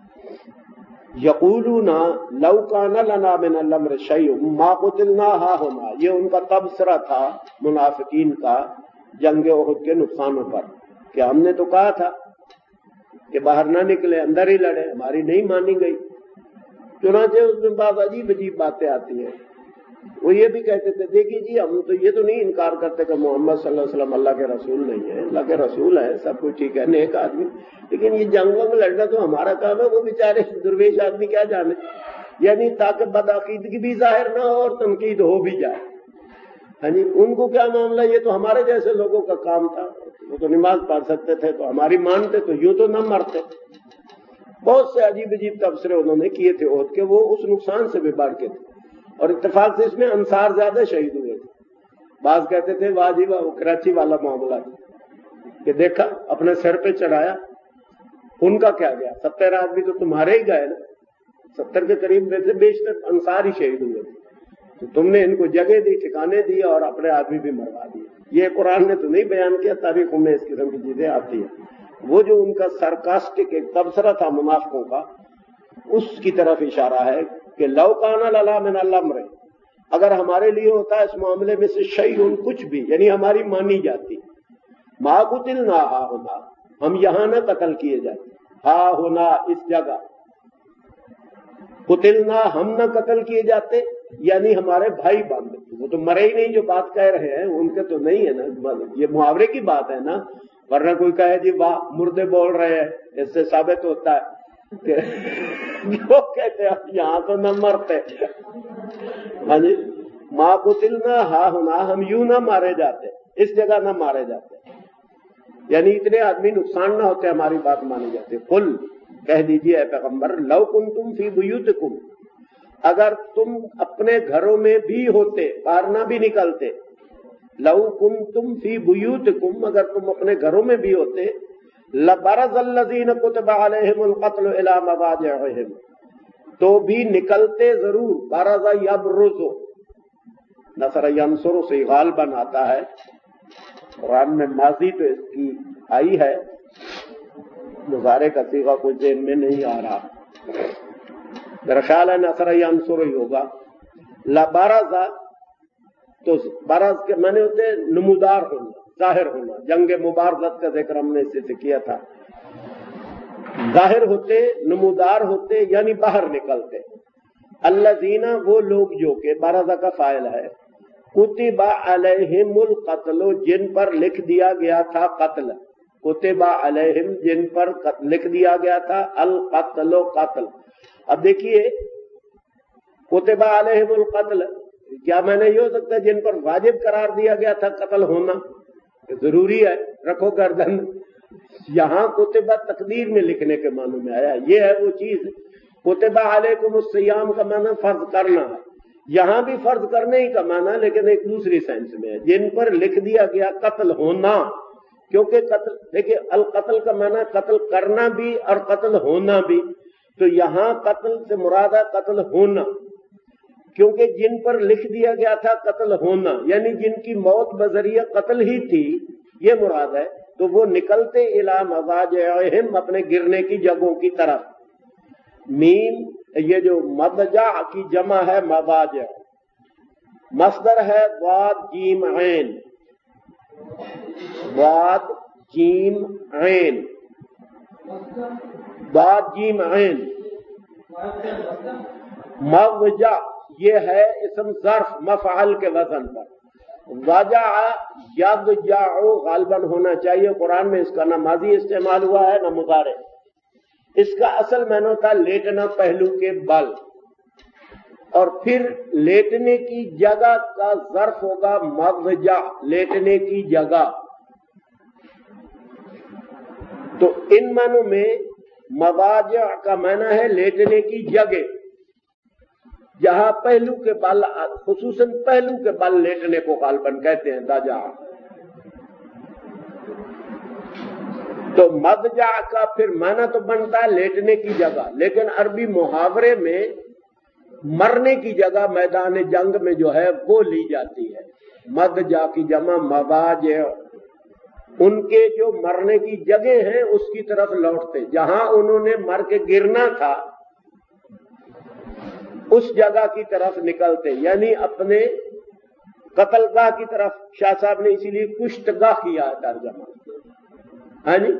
یقولون لو کان لنا من الامر شیء ما قتلنا ہاہنا، یہ ان کا تبصرہ تھا منافقین کا جنگ احد کے نقصانوں پر، کہ ہم نے تو کہا تھا کہ باہر نہ نکلے، اندر ہی لڑے، ہماری نہیں مانی گئی۔ چنانچہ اس میں بعض عجیب عجیب باتیں آتی ہیں، وہ یہ بھی کہتے تھے دیکھیے جی ہم تو یہ تو نہیں انکار کرتے کہ محمد صلی اللہ علیہ وسلم اللہ کے رسول نہیں ہے، اللہ کے رسول ہے، سب کچھ ٹھیک ہے، نیک آدمی، لیکن یہ جنگوں میں لڑنا تو ہمارا کام ہے، وہ بیچارے درویش آدمی کیا جانے، یعنی تاکہ بدعقیدگی بھی ظاہر نہ ہو اور تنقید ہو بھی جائے۔ ہاں جی، ان کو کیا معاملہ، یہ تو ہمارے جیسے لوگوں کا کام تھا، وہ تو نماز پڑھ سکتے تھے تو ہماری مانتے تو یوں تو نہ مرتے۔ بہت سے عجیب عجیب تبصرے انہوں نے کیے تھے عہد کے، وہ اس نقصان سے بھی بڑھ کے تھے، اور اتفاق سے اس میں انصار زیادہ شہید ہوئے تھے۔ بعض کہتے تھے واہ جی واہ، وہ کراچی والا معاملہ تھا کہ دیکھا اپنے سر پہ چڑھایا، ان کا کیا گیا، ستر آدمی تو تمہارے ہی گئے نا، ستر کے قریب میں سے بیشتر انصار ہی شہید ہوئے تھے، تو تم نے ان کو جگہ دی، ٹھکانے دی اور اپنے آدمی بھی مروا دیے۔ یہ قرآن نے تو نہیں بیان کیا، تاریخوں میں اس قسم کی چیزیں آتی ہیں۔ وہ جو ان کا سرکاسٹک ایک تبصرہ تھا منافقوں کا، اس کی طرف اشارہ ہے کہ لو کان لنا من الامر، اگر ہمارے لیے ہوتا ہے اس معاملے میں سے شیء کچھ بھی، یعنی ہماری مانی جاتی، ما قتلنا ہا ہونا، ہم یہاں نہ قتل کیے جاتے، ہا ہونا اس جگہ، قتلنا ہم نہ قتل کیے جاتے، یعنی ہمارے بھائی بندے، وہ تو مرے ہی نہیں جو بات کہہ رہے ہیں، ان کے تو نہیں ہے نا، یہ محاورے کی بات ہے نا، ورنہ کوئی کہے جی واہ مردے بول رہے ہیں، اس سے ثابت ہوتا ہے کہ جو کہتے ہیں یہاں تو نہ مرتے۔ ہاں جی، ما قتلنا ہا ہونا، ہم یوں نہ مارے جاتے، اس جگہ نہ مارے جاتے، یعنی اتنے آدمی نقصان نہ ہوتے، ہماری بات مانی جاتی۔ قل کہہ دیجیے اے پیغمبر، لو کنتم فی بیوتکم، اگر تم اپنے گھروں میں بھی ہوتے، باہر نہ بھی نکلتے، لو کنتم فی بیوتکم، اگر تم اپنے گھروں میں بھی ہوتے، لبرز الذین کتب علیہم القتل الی مضاجعہم، تو بھی نکلتے ضرور، برز یبرز، نصر ینصر سے غالباً آتا ہے، قرآن میں ماضی تو اس کی آئی ہے، مضارع کا صیغہ کوئی ذہن میں نہیں آ رہا، میرا خیال ہے نصر ینصر ہی ہوگا۔ لبرز تو برز کے معنی ہوتے ہیں نمودار ہونا، ظاہر ہونا، جنگ مبارزت کا ذکر ہم نے اس سے کیا تھا، ظاہر ہوتے، نمودار ہوتے، یعنی باہر نکلتے۔ الذین، وہ لوگ جو کہ برز کا فاعل ہے، کتب علیہم القتل، جن پر لکھ دیا گیا تھا قتل، کتب علیہم جن پر لکھ دیا گیا تھا القتل قتل۔ اب دیکھیے کتب علیہم القتل، کیا میں نے یہ ہو سکتا ہے جن پر واجب قرار دیا گیا تھا قتل ہونا، ضروری ہے، رکھو گردن، یہاں کتبہ تقدیر میں لکھنے کے معنی میں آیا، یہ ہے وہ چیز कुतिबा अलैकुम उस्सियाम का माना फर्ज करना है, यहां भी फर्ज करने ही का माना, लेकिन एक दूसरी सेंस में है, जिन पर लिख दिया गया कत्ल होना। क्योंकि कत्ल, देखिए अल कत्ल का माना कत्ल करना भी और कत्ल होना भी, तो यहां कत्ल से मुराद है कत्ल होना, क्योंकि जिन पर लिख दिया गया था कत्ल होना, यानी जिनकी मौत बजरिया कत्ल ही थी, ये मुराद है, तो वो निकलते इला मवाजिअहिम, अपने गिरने की जगहों की तरफ। मीम, ये जो मदजा की जमा है मवाज, मस्दर है वाद जीम ऐन, वाद जीम ऐन, वाद जीम ऐन। मवजा ये है इसम ज़र्फ मफ़अल के वजन पर, वजा यदजाउ गालिबन होना चाहिए, कुरान में इसका ना माजी इस्तेमाल हुआ है ना मुदारे। इसका असल माना था लेटना पहलू के बल, और फिर लेटने की जगह का ज़र्फ होगा मवजा, लेटने की जगह। तो इन मानों में मवाजा का माना है लेटने की जगह, जहां पहलू के बल, खुसूसन पहलू के बल लेटने को गालिबन कहते हैं दाजा। तो मदजा का फिर माना तो बनता है लेटने की जगह, लेकिन अरबी मुहावरे में मरने की जगह मैदान जंग में जो है वो ली जाती है। मदजा की जमा मवाज, उनके जो मरने की जगह है उसकी तरफ लौटते, जहां उन्होंने मर के गिरना था उस जगह की तरफ निकलते, यानी अपने कत्लगाह की तरफ। शाह साहब ने इसीलिए कुश्तगाह किया है तर्जमा, है नी,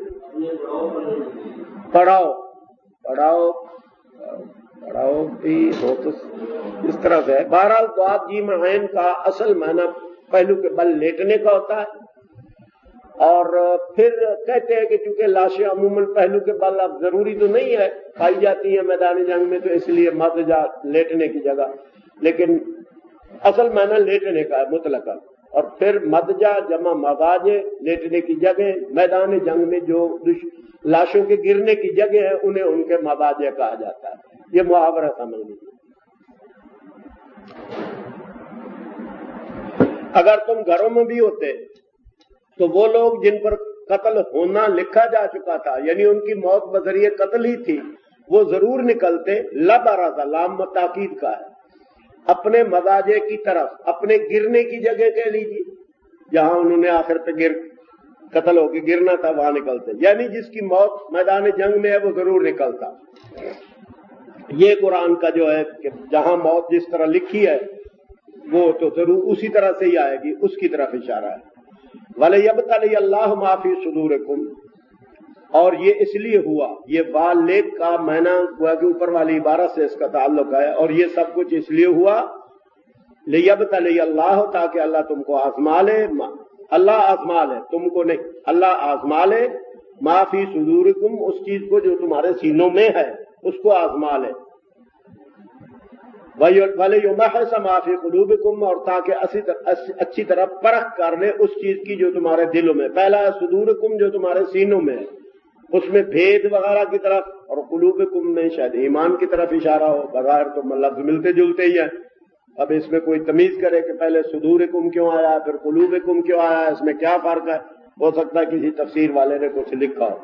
पढ़ाओ पढ़ाओ पढ़ाओ भी हो तो इस तरह से। बहरहाल वाद जीम ऐन का असल माना पहलू के बल लेटने का होता है, और फिर कहते हैं कि चूंकि लाशें अमूमन पहलू के बल अब जरूरी तो नहीं है पाई जाती है मैदान जंग में, तो इसलिए मदजा लेटने की जगह, लेकिन असल माना लेटने का है मुतलका। और फिर मदजा जमा मवाजे, लेटने की जगह, मैदान जंग में जो लाशों के गिरने की जगह है उन्हें उनके मवाजे कहा जाता है। ये मुहावरा समझ लीजिए। अगर तुम घरों में भी होते तो वो लोग जिन पर कत्ल होना लिखा जा चुका था, यानी उनकी मौत बजरिए कत्ल ही थी, वो जरूर निकलते। लबराजा लाम ताकीद का है, अपने मदाजे की तरफ, अपने गिरने की जगह कह लीजिए, जहां उन्होंने आखिर पे गिर कत्ल होकर गिरना था वहां निकलते, यानी जिसकी मौत मैदान जंग में है वो जरूर निकलता। ये कुरान का जो है कि जहां मौत जिस तरह लिखी है वो तो जरूर उसी तरह से ही आएगी, उसकी तरफ इशारा है। वलयब्तली अल्लाह माफी सुदूरिकुम, और ये इसलिए हुआ, ये वालेक का माना हुआ कि ऊपर वाली इबारत से इसका ताल्लुक है, और ये सब कुछ इसलिए हुआ लियब्तली अल्लाह, ताकि अल्लाह तुमको आजमा ले। अल्लाह आजमा ले तुमको नहीं, अल्लाह आजमा ले माफी सुदूरिकुम, उस चीज को जो तुम्हारे सीनों में है उसको आजमा ले। वलयुमहस माफी कुलूबिकुम, और ताकि अच्छी तरह परख कर ले उस चीज की जो तुम्हारे दिलों में। पहला है सुदूरिकुम, जो तुम्हारे सीनों में है, उसमें भेद वगैरह की तरफ, और कुलूबिकुम में शायद ईमान की तरफ इशारा हो। बगैर तो लफ्ज मिलते जुलते ही है, अब इसमें कोई तमीज करे कि पहले सुदूरिकुम क्यों आया फिर कुलूबिकुम क्यों आया, इसमें क्या फर्क है। हो सकता है किसी तफसीर वाले ने कुछ लिखा हो।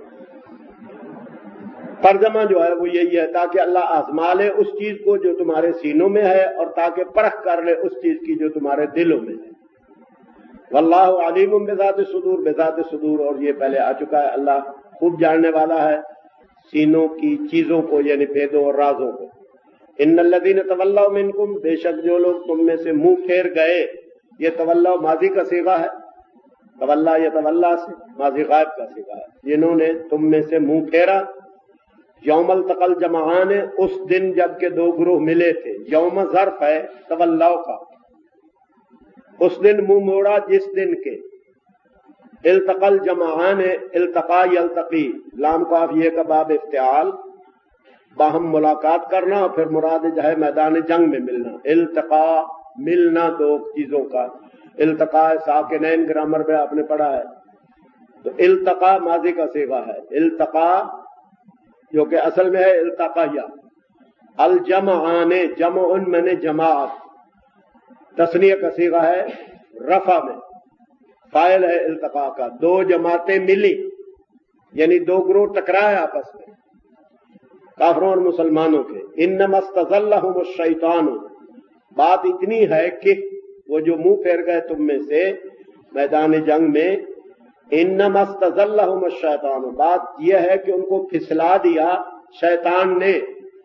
तर्जमा जो है वो यही है, ताकि अल्लाह आजमा ले उस चीज को जो तुम्हारे सीनों में है, और ताकि परख कर ले उस चीज की जो तुम्हारे दिलों में है। वल्लाहु अलीमुम बिज़ात सुदूर, बिज़ात सुदूर, और ये पहले आ चुका है, अल्लाह खूब जानने वाला है सीनों की चीजों को, यानी भेदों और राजों को। इन्नल्लज़ीन तवल्लव मिनकुम, बेशक जो लोग तुम में से मुंह फेर गए, ये तवल्लव माजी का सीगा है, तवल्ला या तवल्ला से माजी गायब का सीगा है, जिन्होंने तुम में से मुंह फेरा। यौमल तकल जमाआन, उस दिन जब के दो ग्रोह मिले थे, यौम ज़र्फ है तवल्लाव का, उस दिन मुंह मोड़ा जिस दिन के। इल्तकल जमाआन, इल्तका यल्तकी, लाम काफ ये का बाब इफ्तिआल, बाहम मुलाकात करना, और फिर मुराद जो है मैदान जंग में मिलना। इल्तका मिलना दो चीजों का, इल्तका साकिनैन ग्रामर में आपने पढ़ा है, तो इल्तका माजी का सीगा है, इल्तका जो कि असल में है इल्तकाया, الجمعان جمع میں نے جماعت، تثنیہ کا صیغہ ہے رفع میں، فاعل ہے التقاء کا، دو جماعتیں ملی یعنی دو گروہ ٹکرائے آپس میں کافروں اور مسلمانوں کے۔ انما استزلهم الشیطان، بات اتنی ہے کہ وہ جو منہ پھیر گئے تم میں سے میدان جنگ میں، انما استزلهم الشیطان، بات یہ ہے کہ ان کو پھسلا دیا شیطان نے۔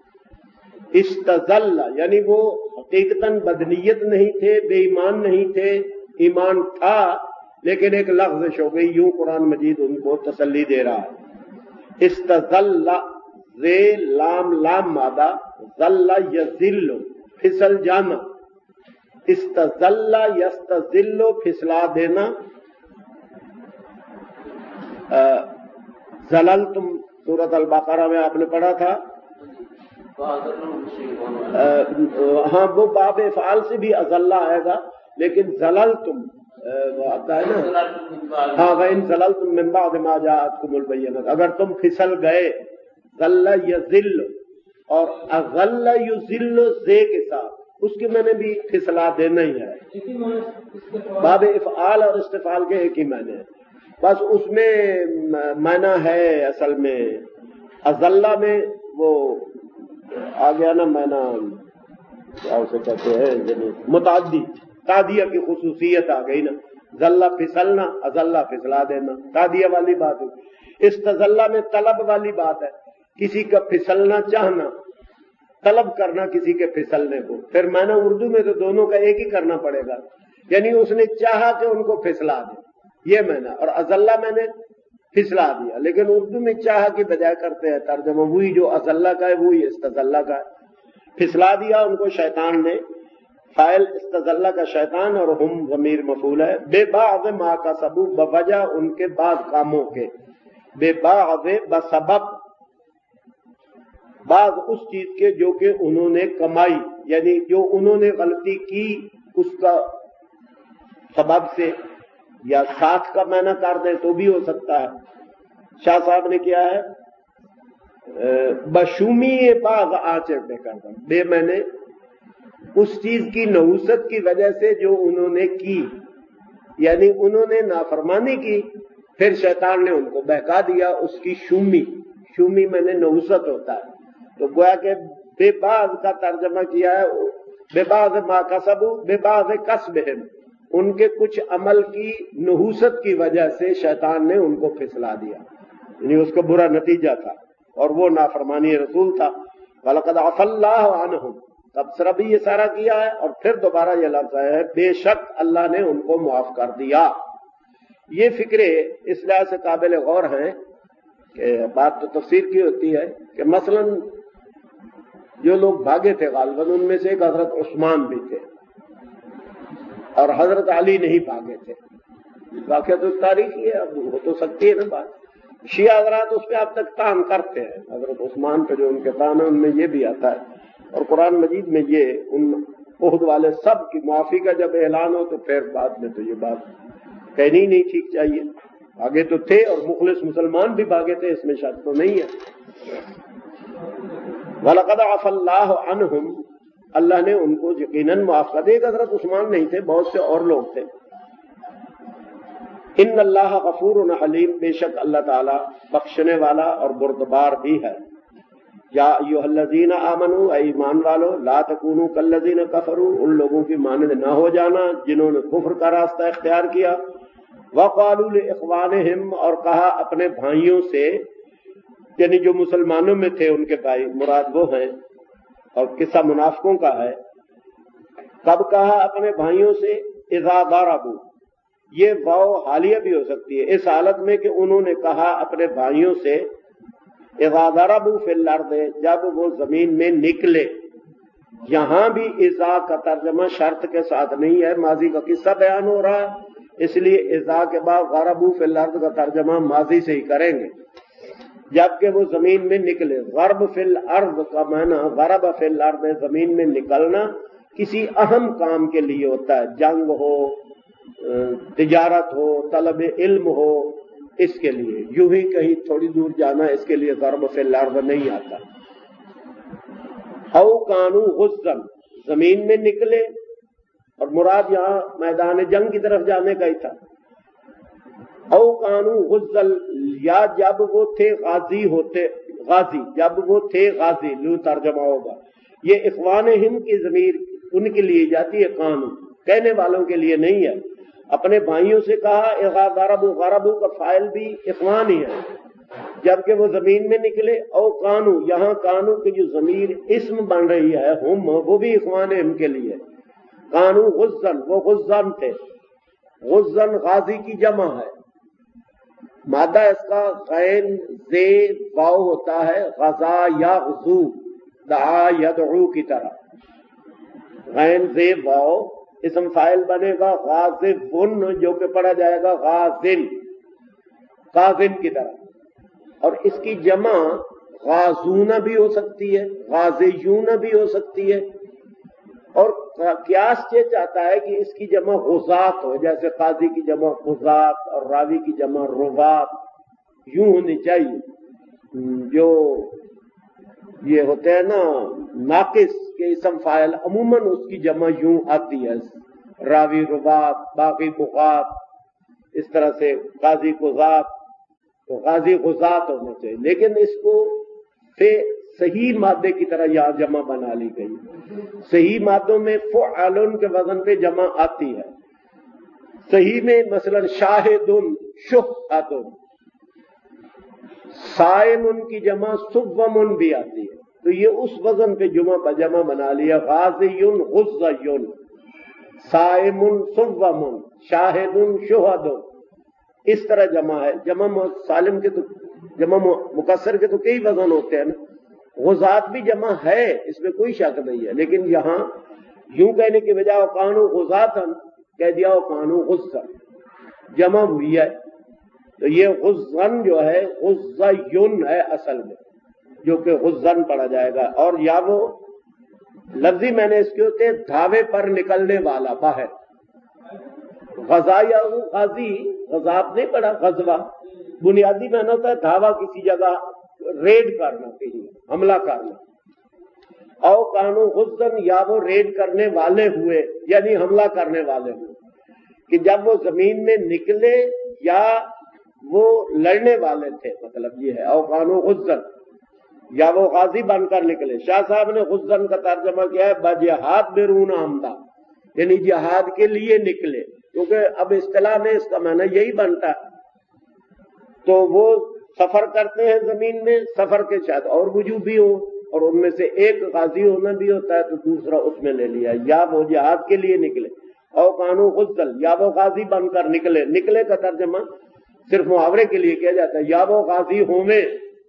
استزل یعنی وہ حقیقتاً بدنیت نہیں تھے، بے ایمان نہیں تھے، ایمان تھا لیکن ایک لغزش ہو گئی، یوں قرآن مجید ان کو تسلی دے رہا ہے۔ استزل زے لام لام مادہ، ذل یذل پھسل جانا، استزل یستزل پھسلا دینا، زللتم سورۃ البقرہ میں آپ نے پڑھا تھا، ہاں وہ باب افعال سے بھی ازلہ آئے گا لیکن زللتم وہ آتا ہے نا، ہاں وَإِن زَلَلْتُم مِّن بَعْدِ مَا جَاءَتْكُمُ الْبَيِّنَةُ، اگر تم پھسل گئے، ذل یذل اور اذل یذل زے کے ساتھ، اس کے میں نے بھی پھسلا دینا ہی ہے، باب افعال اور استفعال کے ایک ہی معنی ہے، بس اس میں معنی ہے اصل میں اذلہ میں وہ آ گیا نا معنی کیا اسے کہتے ہیں متعدی، تادیہ کی خصوصیت آ گئی نا، ذلہ پھسلنا، اذلہ پھسلا دینا، تادیہ والی بات ہوگی۔ استزلہ میں طلب والی بات ہے، کسی کا پھسلنا چاہنا، طلب کرنا کسی کے پھسلنے کو، پھر میں نے اردو میں تو دونوں کا ایک ہی کرنا پڑے گا، یعنی اس نے چاہا کہ ان کو پھسلا دے، یہ میں نے، اور اذلہ میں نے پھسلا دیا، لیکن اردو میں چاہا کی بجائے کرتے ہیں ترجمہ، وہی جو اذلہ کا ہے وہی استزلہ کا ہے، پھسلا دیا ان کو شیطان نے، فاعل استزلہ کا شیطان اور ہم ضمیر مفعول ہے، بے بعض ما کسبوا بوجہ ان کے بعض کاموں کے، بے بعض بسبب بعض اس چیز کے جو کہ انہوں نے کمائی، یعنی جو انہوں نے غلطی کی اس کا سبب سے، یا ساتھ کا معنی کر دیں تو بھی ہو سکتا ہے، شاہ صاحب نے کیا ہے بشومی بعض آچر میں کر دیں، بے میں نے اس چیز کی نحوست کی وجہ سے جو انہوں نے کی، یعنی انہوں نے نافرمانی کی، پھر شیطان نے ان کو بہکا دیا، اس کی شومی، شومی میں نے نحوست ہوتا ہے، تو گویا کہ بے بعض کا ترجمہ کیا ہے، بے بعض ما کسبوا بے بعض کسبہم، ان کے کچھ عمل کی نحوست کی وجہ سے شیطان نے ان کو پھسلا دیا، یعنی اس کا برا نتیجہ تھا، اور وہ نافرمانی رسول تھا۔ وَلَقَدْ عَفَا اللَّهُ عَنْهُمْ، تبصرہ بھی یہ سارا کیا ہے، اور پھر دوبارہ یہ لفظ ہے بے شک اللہ نے ان کو معاف کر دیا۔ یہ فکرے اس لحاظ سے قابل غور ہیں کہ بات تو تفسیر کی ہوتی ہے کہ مثلا جو لوگ بھاگے تھے غالباً ان میں سے ایک حضرت عثمان بھی تھے، اور حضرت علی نہیں بھاگے تھے، واقعہ تو تاریخی ہے، اب ہو تو سکتی ہے نا بات، شیعہ حضرات اس پہ اب تک تان کرتے ہیں، حضرت عثمان پہ جو ان کے تان ہے ان میں یہ بھی آتا ہے، اور قرآن مجید میں یہ ان عہد والے سب کی معافی کا جب اعلان ہو تو پھر بعد میں تو یہ بات کہنی نہیں ٹھیک چاہیے، آگے تو تھے اور مخلص مسلمان بھی بھاگے تھے، اس میں شک تو نہیں ہے۔ وَلَقَدْ عَفَا اللَّهُ عَنْهُمْ، اللہ نے ان کو یقیناً معاف کر دیا، حضرت عثمان نہیں تھے، بہت سے اور لوگ تھے۔ ان اللہ غفور حلیم، بے شک اللہ تعالیٰ بخشنے والا اور بردبار بھی ہے۔ یا ایھا الذین آمنوا، اے ایمان والو، لا تکونوا کالذین کفروا، ان لوگوں کی مانند نہ ہو جانا جنہوں نے کفر کا راستہ اختیار کیا، وقالوا لاخوانہم، اور کہا اپنے بھائیوں سے، یعنی جو مسلمانوں میں تھے ان کے بھائی مراد وہ ہیں، اور قصہ منافقوں کا ہے، کب کہا اپنے بھائیوں سے، اذا ضربوا، یہ واو حالیہ بھی ہو سکتی ہے، اس حالت میں کہ انہوں نے کہا اپنے بھائیوں سے، اذا ضربوا فی الارض، جب وہ زمین میں نکلے، یہاں بھی اذا کا ترجمہ شرط کے ساتھ نہیں ہے، ماضی کا قصہ بیان ہو رہا ہے، اس لیے اذا کے بعد ضربوا فی الارض کا ترجمہ ماضی سے ہی کریں گے، جبکہ وہ زمین میں نکلے۔ ضرب فی الارض کا معنی ضرب فی الارض، زمین میں نکلنا کسی اہم کام کے لیے ہوتا ہے، جنگ ہو، تجارت ہو، طلب علم ہو، اس کے لیے، یوں ہی کہیں تھوڑی دور جانا اس کے لیے ضرب فی الارض نہیں آتا۔ او کانو غزن، زمین میں نکلے، اور مراد یہاں میدان جنگ کی طرف جانے کا ہی تھا. او کانو غزل، یا جب وہ تھے غازی ہوتے، غازی جب وہ تھے غازی، لو ترجمہ ہوگا. یہ اخوان ہند کی ضمیر ان کے لیے جاتی ہے، کانو کہنے والوں کے لیے نہیں ہے. اپنے بھائیوں سے کہا غربو، غربو کا فاعل بھی اخوان ہی ہے، جبکہ وہ زمین میں نکلے. او کانو، یہاں کانو کی جو ضمیر اسم بن رہی ہے ہم، وہ بھی اخوان ہم کے لیے. کانو غزن، وہ غزن تھے. غزن غازی کی جمع ہے. مادہ اس کا غین زے واو ہوتا ہے، غزا یا غزو، دعا یدعو کی طرح. غین زے واو اسم فاعل بنے گا غازن، جو کہ پڑھا جائے گا غازن، غازن کی طرح. اور اس کی جمع غازون بھی ہو سکتی ہے، غازیون بھی ہو سکتی ہے. اور قیاس یہ چاہتا ہے کہ اس کی جمع غزات ہو، جیسے قاضی کی جمع غزات اور راوی کی جمع روات یوں ہونی چاہیے. جو یہ ہوتے ہیں نا ناقص کے اسم فاعل، عموماً اس کی جمع یوں آتی ہے، راوی روات، باقی بغات، اس طرح سے قاضی غزات، تو قاضی غزات ہونا چاہیے. لیکن اس کو صحیح مادے کی طرح یہاں جمع بنا لی گئی. صحیح مادوں میں فعلن کے وزن پہ جمع آتی ہے. صحیح میں مثلا شاہدن، شہدن. سائمن کی جمع سومن بھی آتی ہے، تو یہ اس وزن پہ جمع جمع بنا لیا. غازیون غزیون، سائمن سومن، شاہدن شہدن، اس طرح جمع ہے. جمع سالم کے تو جمع مکسر کے تو کئی وزن ہوتے ہیں نا. غزات بھی جمع ہے، اس میں کوئی شک نہیں ہے، لیکن یہاں یوں کہنے کی بجائے قانو غزاتن کہہ دیا قانو غزن، جمع ہوئی ہے. تو یہ غزن جو ہے غزیون ہے اصل میں، جو کہ غزن پڑھا جائے گا. اور یا وہ لفظی میں نے اس کے ہوتے دھاوے پر نکلنے والا باہر. غزا یا غازی، غزات نہیں پڑھا، غزوہ بنیادی معنی ہوتا ہے دھاوا، کسی جگہ ریڈ کرنا، کہیں حملہ کرنا. او کانو غزن، یا وہ ریڈ کرنے والے ہوئے، یعنی حملہ کرنے والے ہوئے، کہ جب وہ زمین میں نکلے یا وہ لڑنے والے تھے، مطلب یہ ہے. او کانو غزن، یا وہ غازی بن کر نکلے. شاہ صاحب نے غزن کا ترجمہ کیا ہے بجہاد بیرون آمدہ، یعنی جہاد کے لیے نکلے، کیونکہ اب اصطلاح میں اس کا معنی یہی بنتا ہے. تو وہ سفر کرتے ہیں زمین میں، سفر کے شاید اور وجوہ بھی ہو، اور ان میں سے ایک غازی ہونا بھی ہوتا ہے، تو دوسرا اس میں لے لیا. یا وہ جہاد کے لیے نکلے. او کانو غزل، یا وہ غازی بن کر نکلے. نکلے کا ترجمہ صرف محاورے کے لیے کیا جاتا ہے. یا وہ غازی ہوئے،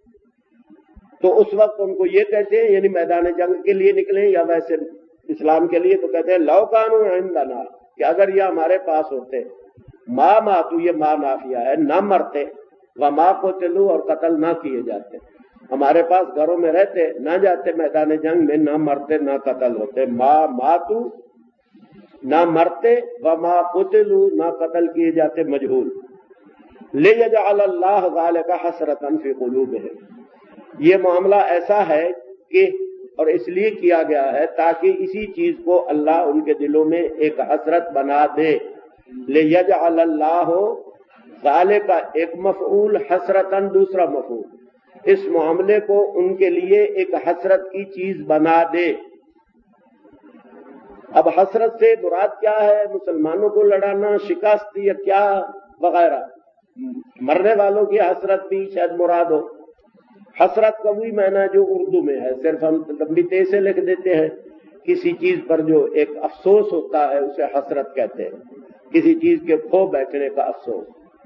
تو اس وقت ان کو یہ کہتے ہیں، یعنی میدان جنگ کے لیے نکلے، یا ویسے اسلام کے لیے تو کہتے ہیں لو کانو عندنا، کہ اگر یہ ہمارے پاس ہوتے. ما ماتو، یہ ما نافیہ ہے، نہ مرتے. وما قتلوا، اور قتل نہ کیے جاتے. ہمارے پاس گھروں میں رہتے، نہ جاتے میدان جنگ میں، نہ مرتے نہ قتل ہوتے. ما ماتو، نہ مرتے. وما قتلوا، نہ قتل کیے جاتے. مجہول. لیجعل اللہ ذلک حسرۃ فی قلوبہم، یہ معاملہ ایسا ہے کہ، اور اس لیے کیا گیا ہے تاکہ اسی چیز کو اللہ ان کے دلوں میں ایک حسرت بنا دے. لیجعل اللہ ذالک ایک مفعول، حسرتاً دوسرا مفعول، اس معاملے کو ان کے لیے ایک حسرت کی چیز بنا دے. اب حسرت سے مراد کیا ہے؟ مسلمانوں کو لڑانا، شکست یا کیا وغیرہ. مرنے والوں کی حسرت بھی شاید مراد ہو. حسرت کا وہی معنی جو اردو میں ہے، صرف ہم لمبی تیز سے لکھ دیتے ہیں. کسی چیز پر جو ایک افسوس ہوتا ہے اسے حسرت کہتے ہیں، کسی چیز کے کھو بیٹھنے کا افسوس.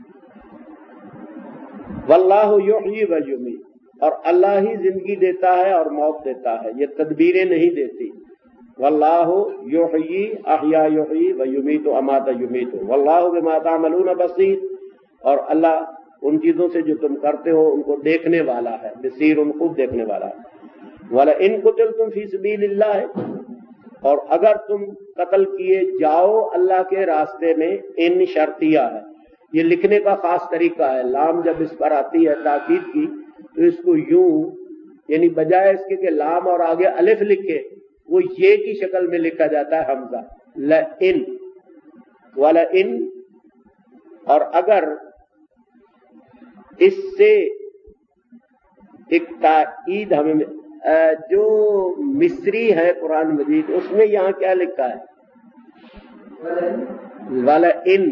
واللہ یحیی و یمیت، اور اللہ ہی زندگی دیتا ہے اور موت دیتا ہے، یہ تدبیریں نہیں دیتی. واللہ یحیی، احیا یحیی، و یمیت امات یمیت. واللہ بما تعملون بصیر، اور اللہ ان چیزوں سے جو تم کرتے ہو ان کو دیکھنے والا ہے. بصیر، ان خود دیکھنے والا ہے. وَلَئِن قُتِلْتُمْ فِي سَبِيلِ اللَّهِ، اور اگر تم قتل کیے جاؤ اللہ کے راستے میں. ان شرطیہ ہے، یہ لکھنے کا خاص طریقہ ہے. لام جب اس پر آتی ہے تاکید کی، تو اس کو یوں یعنی بجائے اس کے کہ لام اور آگے الف لکھے وہ یہ کی شکل میں لکھا جاتا ہے حمزہ لئن ولئن. اور اگر اس سے ایک تائید ہمیں جو مصری ہے قرآن مجید اس میں یہاں کیا لکھا ہے ولئن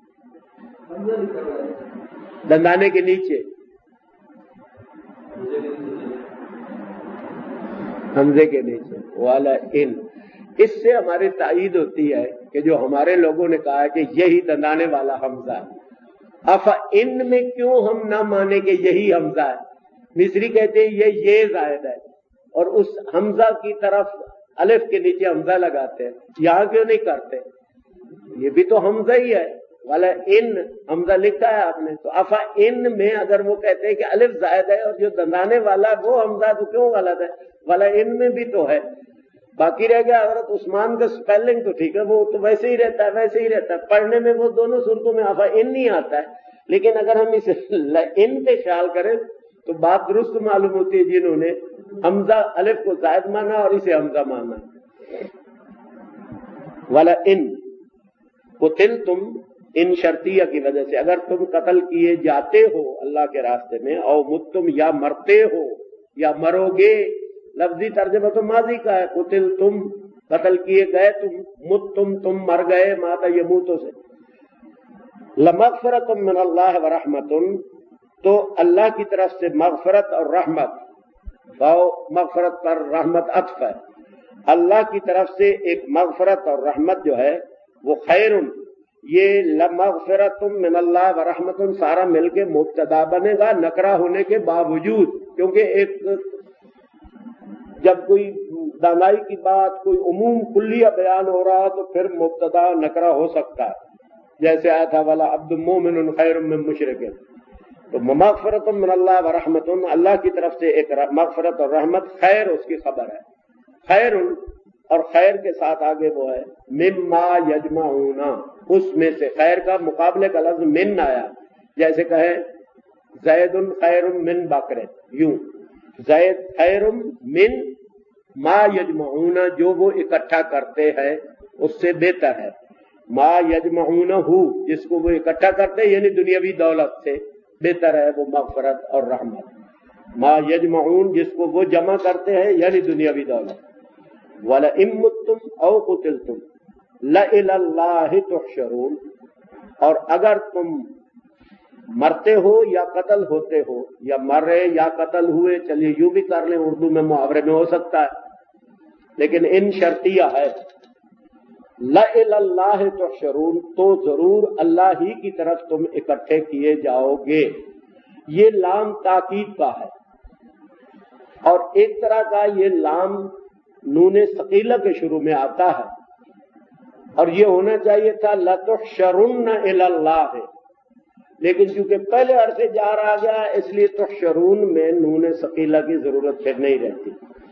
دندانے کے نیچے حمزے کے نیچے ولئن. اس سے ہماری تائید ہوتی ہے کہ جو ہمارے لوگوں نے کہا ہے کہ یہی دندانے والا حمزہ ہے. اف ان میں کیوں ہم نہ مانے کہ یہی حمزہ ہے؟ مصری کہتے ہیں یہ یہ زائد ہے اور اس حمزہ کی طرف الف کے نیچے حمزہ لگاتے ہیں. یہاں کیوں نہیں کرتے؟ یہ بھی تو حمزہ ہی ہے. والا ان حمزہ لکھا ہے آپ نے تو افا ان میں اگر وہ کہتے ہیں کہ الف زائد ہے اور جو دندانے والا وہ حمزہ تو کیوں غلط ہے؟ والا ان میں بھی تو ہے. باقی رہ گیا حضرت عثمان کا سپیلنگ تو ٹھیک ہے وہ تو ویسے ہی رہتا ہے ویسے ہی رہتا ہے پڑھنے میں وہ دونوں صورتوں میں افا ان نہیں آتا ہے. لیکن اگر ہم اسے ان پہ خیال کریں تو بات درست معلوم ہوتی ہے جنہوں نے حمزہ الف کو زائد مانا اور اسے حمزہ مانا. والا ان قتل تم ان شرطیہ کی وجہ سے اگر تم قتل کیے جاتے ہو اللہ کے راستے میں او متم یا مرتے ہو یا مرو گے. لفظی ترجمہ تو ماضی کا ہے. قتل تم قتل کیے گئے تم متم تم مر گئے ماتا یموتوں سے. لمغفرۃ من اللہ ورحمۃ تو اللہ کی طرف سے مغفرت اور رحمت. باؤ مغفرت پر رحمت عطف ہے. اللہ کی طرف سے ایک مغفرت اور رحمت جو ہے وہ خیر. یہ لمغفرۃ من اللہ ورحمۃ سارا مل کے مبتدا بنے گا نکرہ ہونے کے باوجود کیونکہ ایک جب کوئی دانائی کی بات کوئی عموم کلیہ بیان ہو رہا تو پھر مبتدا نکرہ ہو سکتا ہے. جیسے آیا تھا والا عبد مومن خیر من مشرک. تو مغفرۃ من اللہ ورحمۃ اللہ کی طرف سے ایک مغفرت اور رحمت خیر اس کی خبر ہے. خیر اور خیر کے ساتھ آگے وہ ہے مما یجمعون اس میں سے. خیر کا مقابلے کا لفظ من آیا جیسے کہے زید خیر من بکر. یوں زید خیر من ما یجمعون جو وہ اکٹھا کرتے ہیں اس سے بہتر ہے. ما یجمعون ہو جس کو وہ اکٹھا کرتے ہیں یعنی دنیاوی دولت سے بہتر ہے وہ مغفرت اور رحمت. ما یجمعون جس کو وہ جمع کرتے ہیں یعنی دنیاوی دولت. وَلَئِن مُتُّمْ أَوْ قُتِلْتُمْ لَإِلَى اللَّهِ تُحْشَرُونَ اور اگر تم مرتے ہو یا قتل ہوتے ہو یا مر رہے یا قتل ہوئے چلیے یوں بھی کر لیں اردو میں محاورے میں ہو سکتا ہے لیکن ان شرطیہ ہے. لَإِلَى اللَّهِ تُحْشَرُونَ تو ضرور اللہ ہی کی طرف تم اکٹھے کیے جاؤ گے. یہ لام تاکید کا ہے اور ایک طرح کا یہ لام نون ثقیلہ کے شروع میں آتا ہے اور یہ ہونا چاہیے تھا لَتُحْشَرُنَّ إِلَى اللَّهِ لیکن چونکہ پہلے عرصے جا رہا گیا اس لیے تحشرون میں نون ثقیلہ کی ضرورت پھر نہیں رہتی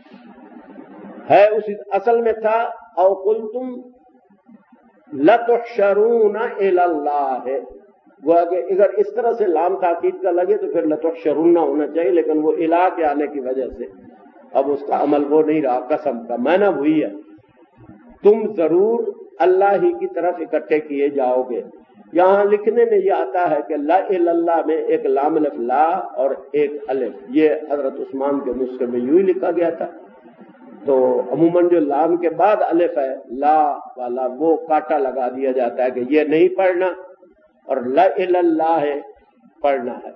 ہے. اسی اصل میں تھا او قلتم لَتُحْشَرُونَ إِلَى اللَّهِ وہ اگر اس طرح سے لام تاکید کا لگے تو پھر لَتُحْشَرُنَّ ہونا چاہیے لیکن وہ الہ کے آنے کی وجہ سے اب اس کا عمل وہ نہیں رہا. قسم کا معنی وہی ہے تم ضرور اللہ ہی کی طرف اکٹھے کیے جاؤ گے. یہاں لکھنے میں یہ آتا ہے کہ لا الہ اللہ میں ایک لام الف لا اور ایک الف یہ حضرت عثمان کے نسخے میں یوں ہی لکھا گیا تھا. تو عموماً جو لام کے بعد الف ہے لا والا وہ کاٹا لگا دیا جاتا ہے کہ یہ نہیں پڑھنا اور لا الہ اللہ ہے پڑھنا ہے.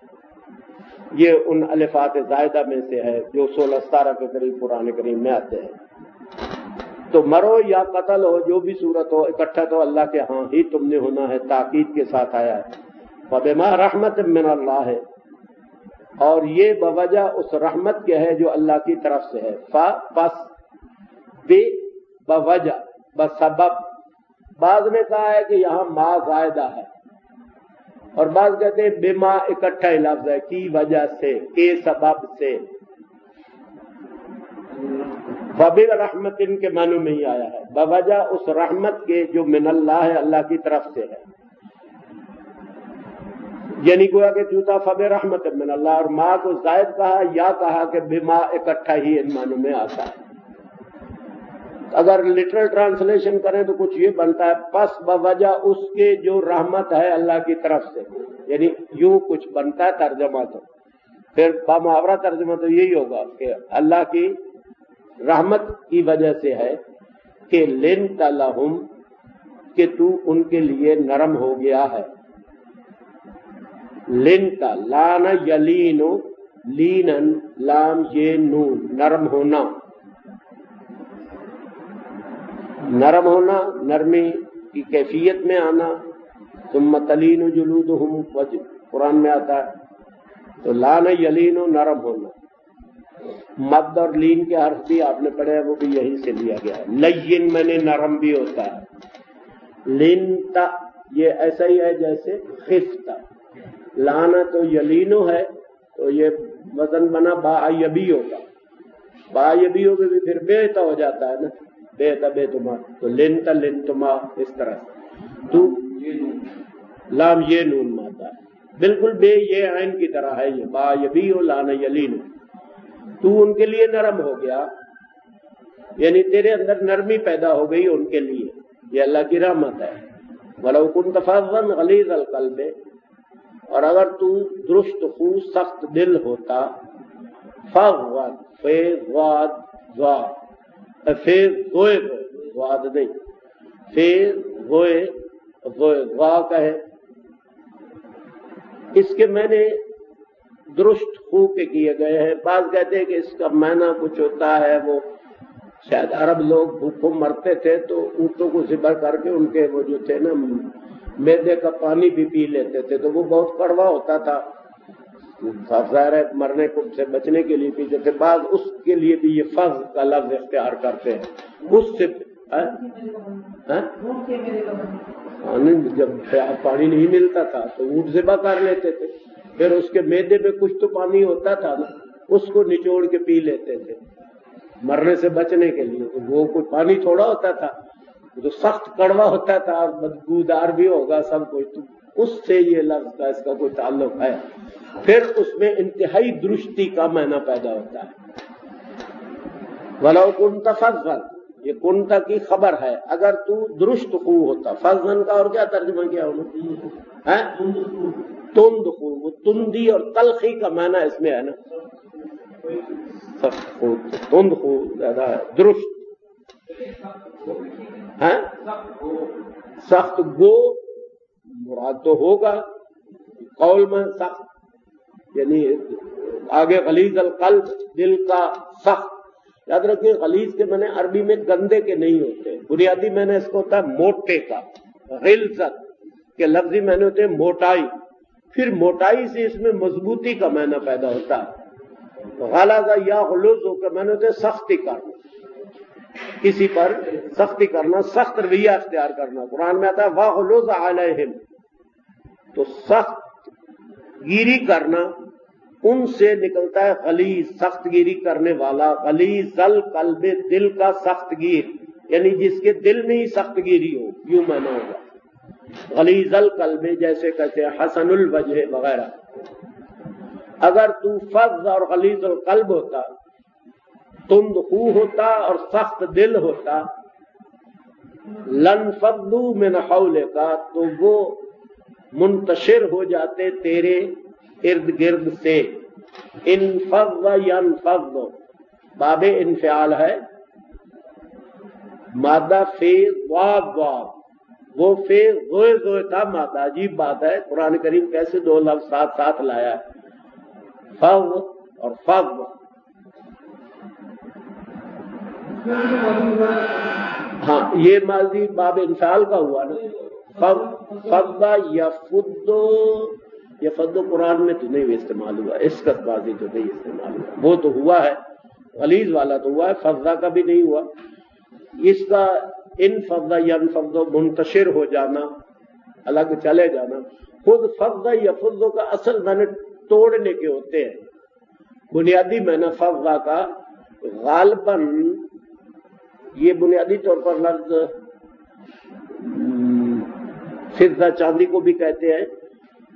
یہ ان الفات زائدہ میں سے ہے جو سولہ ستارہ کے قریب قرآن کریم میں آتے ہیں. تو مرو یا قتل ہو جو بھی صورت ہو اکٹھا تو اللہ کے ہاں ہی تم نے ہونا ہے. تاکید کے ساتھ آیا ہے فبما رحمت من اللہ ہے اور یہ بوجہ اس رحمت کے ہے جو اللہ کی طرف سے ہے. فا پس بے بوجہ بسبب. بعض نے کہا ہے کہ یہاں ما زائدہ ہے اور بعض کہتے ہیں بما اکٹھا ہی لفظ ہے کی وجہ سے کے سبب سے. وبال رحمت ان کے معنی میں ہی آیا ہے بوجہ اس رحمت کے جو من اللہ ہے اللہ کی طرف سے ہے. یعنی گویا کہ جوتا فب رحمت من اللہ، اور ماں کو زائد کہا یا کہا کہ بما اکٹھا ہی ان معنوں میں آتا ہے۔ اگر لٹرل ٹرانسلیشن کریں تو کچھ یہ بنتا ہے پس بوجہ اس کے جو رحمت ہے اللہ کی طرف سے، یعنی یوں کچھ بنتا ہے ترجمہ، تو پھر بامحاورہ ترجمہ تو یہی ہوگا کہ اللہ کی رحمت کی وجہ سے ہے کہ لنت لہم، کہ تو ان کے لیے نرم ہو گیا ہے۔ لنتا لان یلین لینن لام یہ نون نرم ہونا، نرم ہونا نرمی کی کیفیت میں آنا، ثم تلین جلودہم قرآن میں آتا ہے، تو لان یلین نرم ہونا۔ مد اور لین کے حرف بھی آپ نے پڑھے ہیں، وہ بھی یہیں سے لیا گیا ہے۔ لین میں نے نرم بھی ہوتا ہے، لنتا یہ ایسا ہی ہے جیسے خفتا، لانا تو یلینو ہے تو یہ وزن بنا با یبی ہوگا، با یبی ہوگا بھی پھر بےتا ہو جاتا ہے نا، بےتا بے تما، تو لنتا لنتما اس طرح تو لام یہ نون ماتا ہے، بالکل بے یہ عین کی طرح ہے، یہ با یبی ہو لانا یلینو، تو ان کے لیے نرم ہو گیا، یعنی تیرے اندر نرمی پیدا ہو گئی ان کے لیے، یہ اللہ کی رحمت ہے۔ وَلَوْ كُنْتَ فَظًّا غَلِيظَ الْقَلْبِ، اور اگر تو درست خو سخت دل ہوتا، فَغْوَدْ فیض واد واد فیض غوئے واد نہیں، فیض غوئے غوئے وا کہے، اس کے میں نے درست خو کے کیے گئے ہیں۔ بعض کہتے ہیں کہ اس کا معنی کچھ ہوتا ہے، وہ شاید عرب لوگ بھوکوں مرتے تھے تو اونٹوں کو ذبح کر کے ان کے وہ جو تھے نا میدے کا پانی بھی پی لیتے تھے، تو وہ بہت کڑوا ہوتا تھا، ظاہر ہے مرنے کو سے بچنے کے لیے پیتے تھے۔ بعض اس کے لیے بھی یہ فض کا لفظ اختیار کرتے ہیں، اس سے جب پانی نہیں ملتا تھا تو اونٹ ذبح کر لیتے تھے، پھر اس کے میدے میں کچھ تو پانی ہوتا تھا نا، اس کو نچوڑ کے پی لیتے تھے مرنے سے بچنے کے لیے۔ تو وہ کوئی پانی تھوڑا ہوتا تھا، جو سخت کڑوا ہوتا تھا اور بدبودار بھی ہوگا سب کچھ، تو اس سے یہ لفظ کا اس کا کوئی تعلق ہے۔ پھر اس میں انتہائی درستی کا معنی پیدا ہوتا ہے۔ وَلَوْ كُنْتَ فَظًّا، یہ کنتا کی خبر ہے، اگر تو درست خو ہوتا۔ فضن کا اور کیا ترجمہ کیا انہوں نے؟ تند خو، وہ تندی اور تلخی کا معنی اس میں ہے نا، سخت خو، تند خو زیادہ ہے، درست ہے، سخت گو مراد تو ہوگا قول میں سخت، یعنی آگے غلیظ القلب دل کا سخت۔ یاد رکھیے غلیظ کے معنی عربی میں گندے کے نہیں ہوتے، بنیادی معنی اس کو ہوتا ہے موٹے کا، غلظت کے لفظی معنی ہوتے ہیں موٹائی، پھر موٹائی سے اس میں مضبوطی کا معنی پیدا ہوتا ہے۔ غلظ یا غلظ کا معنی ہوتے ہیں سختی کرنا، کسی پر سختی کرنا، سخت رویہ اختیار کرنا۔ قرآن میں آتا ہے وَغْلُظْ عَلَيْهِمْ، تو سخت گیری کرنا ان سے نکلتا ہے غلیظ، سخت گیری کرنے والا۔ غلیظ القلب، دل کا سخت گیر، یعنی جس کے دل میں ہی سخت گیری ہو، یوں معنی ہوگا غلیظ القلب، جیسے کہتے ہیں حسن الوجہ وغیرہ۔ اگر تو فظ اور غلیظ القلب ہوتا، تند خو ہوتا اور سخت دل ہوتا، لنفضوا من حولک، تو وہ منتشر ہو جاتے تیرے ارد گرد سے۔ انفض ینفض، باب انفعال ہے، مادہ فیض واد واد، وہ فیض زوئے زوئے تھا مادہ۔ عجیب بات ہے قرآن کریم کیسے دو لفظ ساتھ ساتھ لایا ہے، فض اور فض۔ ہاں یہ ماضی باب انفعال کا ہوا نا، فض یفض، یفض قرآن میں تو نہیں استعمال ہوا، اس کا بازی تو نہیں استعمال ہوا، وہ تو ہوا ہے غلیظ والا تو ہوا ہے، فضا کا بھی نہیں ہوا۔ اس کا انفض ینفض منتشر ہو جانا، الگ چلے جانا۔ خود فض یفض کا اصل معنی توڑنے کے ہوتے ہیں، بنیادی معنی فضا کا غالباً یہ بنیادی طور پر لفظ فضہ چاندی کو بھی کہتے ہیں،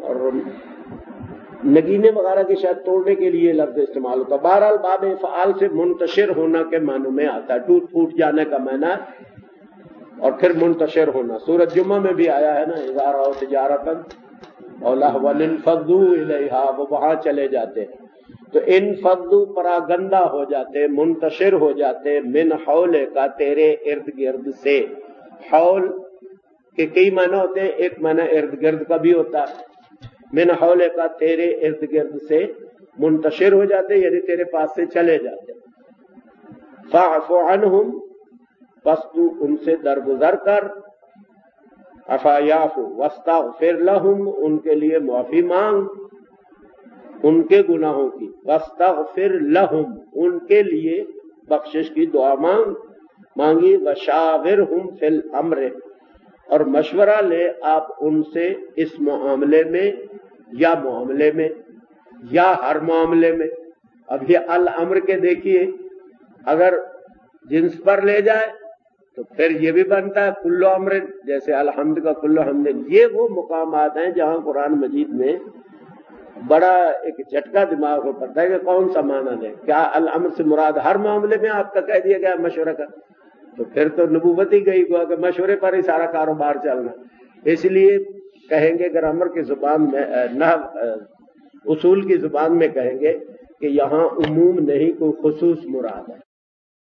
اور نگینے وغیرہ کی شاید توڑنے کے لیے لفظ استعمال ہوتا ہے. بہرحال باب فعال سے منتشر ہونا کے معنوں میں آتا ہے، ٹوٹ پھوٹ جانے کا معنی اور پھر منتشر ہونا. سورۃ جمعہ میں بھی آیا ہے نا، اذا رأوا تجارتا اور لہوا انفضوا الیہا، وہ وہاں چلے جاتے ہیں. تو انفضوا پراگندہ ہو جاتے، منتشر ہو جاتے، من حول کا تیرے ارد گرد سے. حول کے کئی معنی ہوتے ہیں، ایک معنی ارد گرد کا بھی ہوتا ہے. من حول کا تیرے ارد گرد سے منتشر ہو جاتے یعنی تیرے پاس سے چلے جاتے. فاعف عنہم، بس تو ان سے درگزر کر. عفا یعفو واستغفر لہم، ان کے لیے معافی مانگ ان کے گناہوں کی. واستغفر لہم، ان کے لیے بخشش کی دعا مانگ مانگی. وشاورہم فی الامر، اور مشورہ لے آپ ان سے اس معاملے میں یا معاملے میں یا ہر معاملے میں. اب یہ الامر کے دیکھیے، اگر جنس پر لے جائے تو پھر یہ بھی بنتا ہے کلو امر، جیسے الحمد کا کلو حمد. یہ وہ مقامات ہیں جہاں قرآن مجید میں بڑا ایک جھٹکا دماغ کو پڑتا ہے کہ کون سا معنی دیں. کیا الامر سے مراد ہر معاملے میں آپ کا کہہ دیا گیا مشورہ کا؟ تو پھر تو نبوت ہی گئی گوا کہ مشورے پر ہی سارا کاروبار چلنا. اس لیے کہیں گے گرامر کی زبان میں، نحو اصول کی زبان میں کہیں گے کہ یہاں عموم نہیں کوئی خصوص مراد ہے.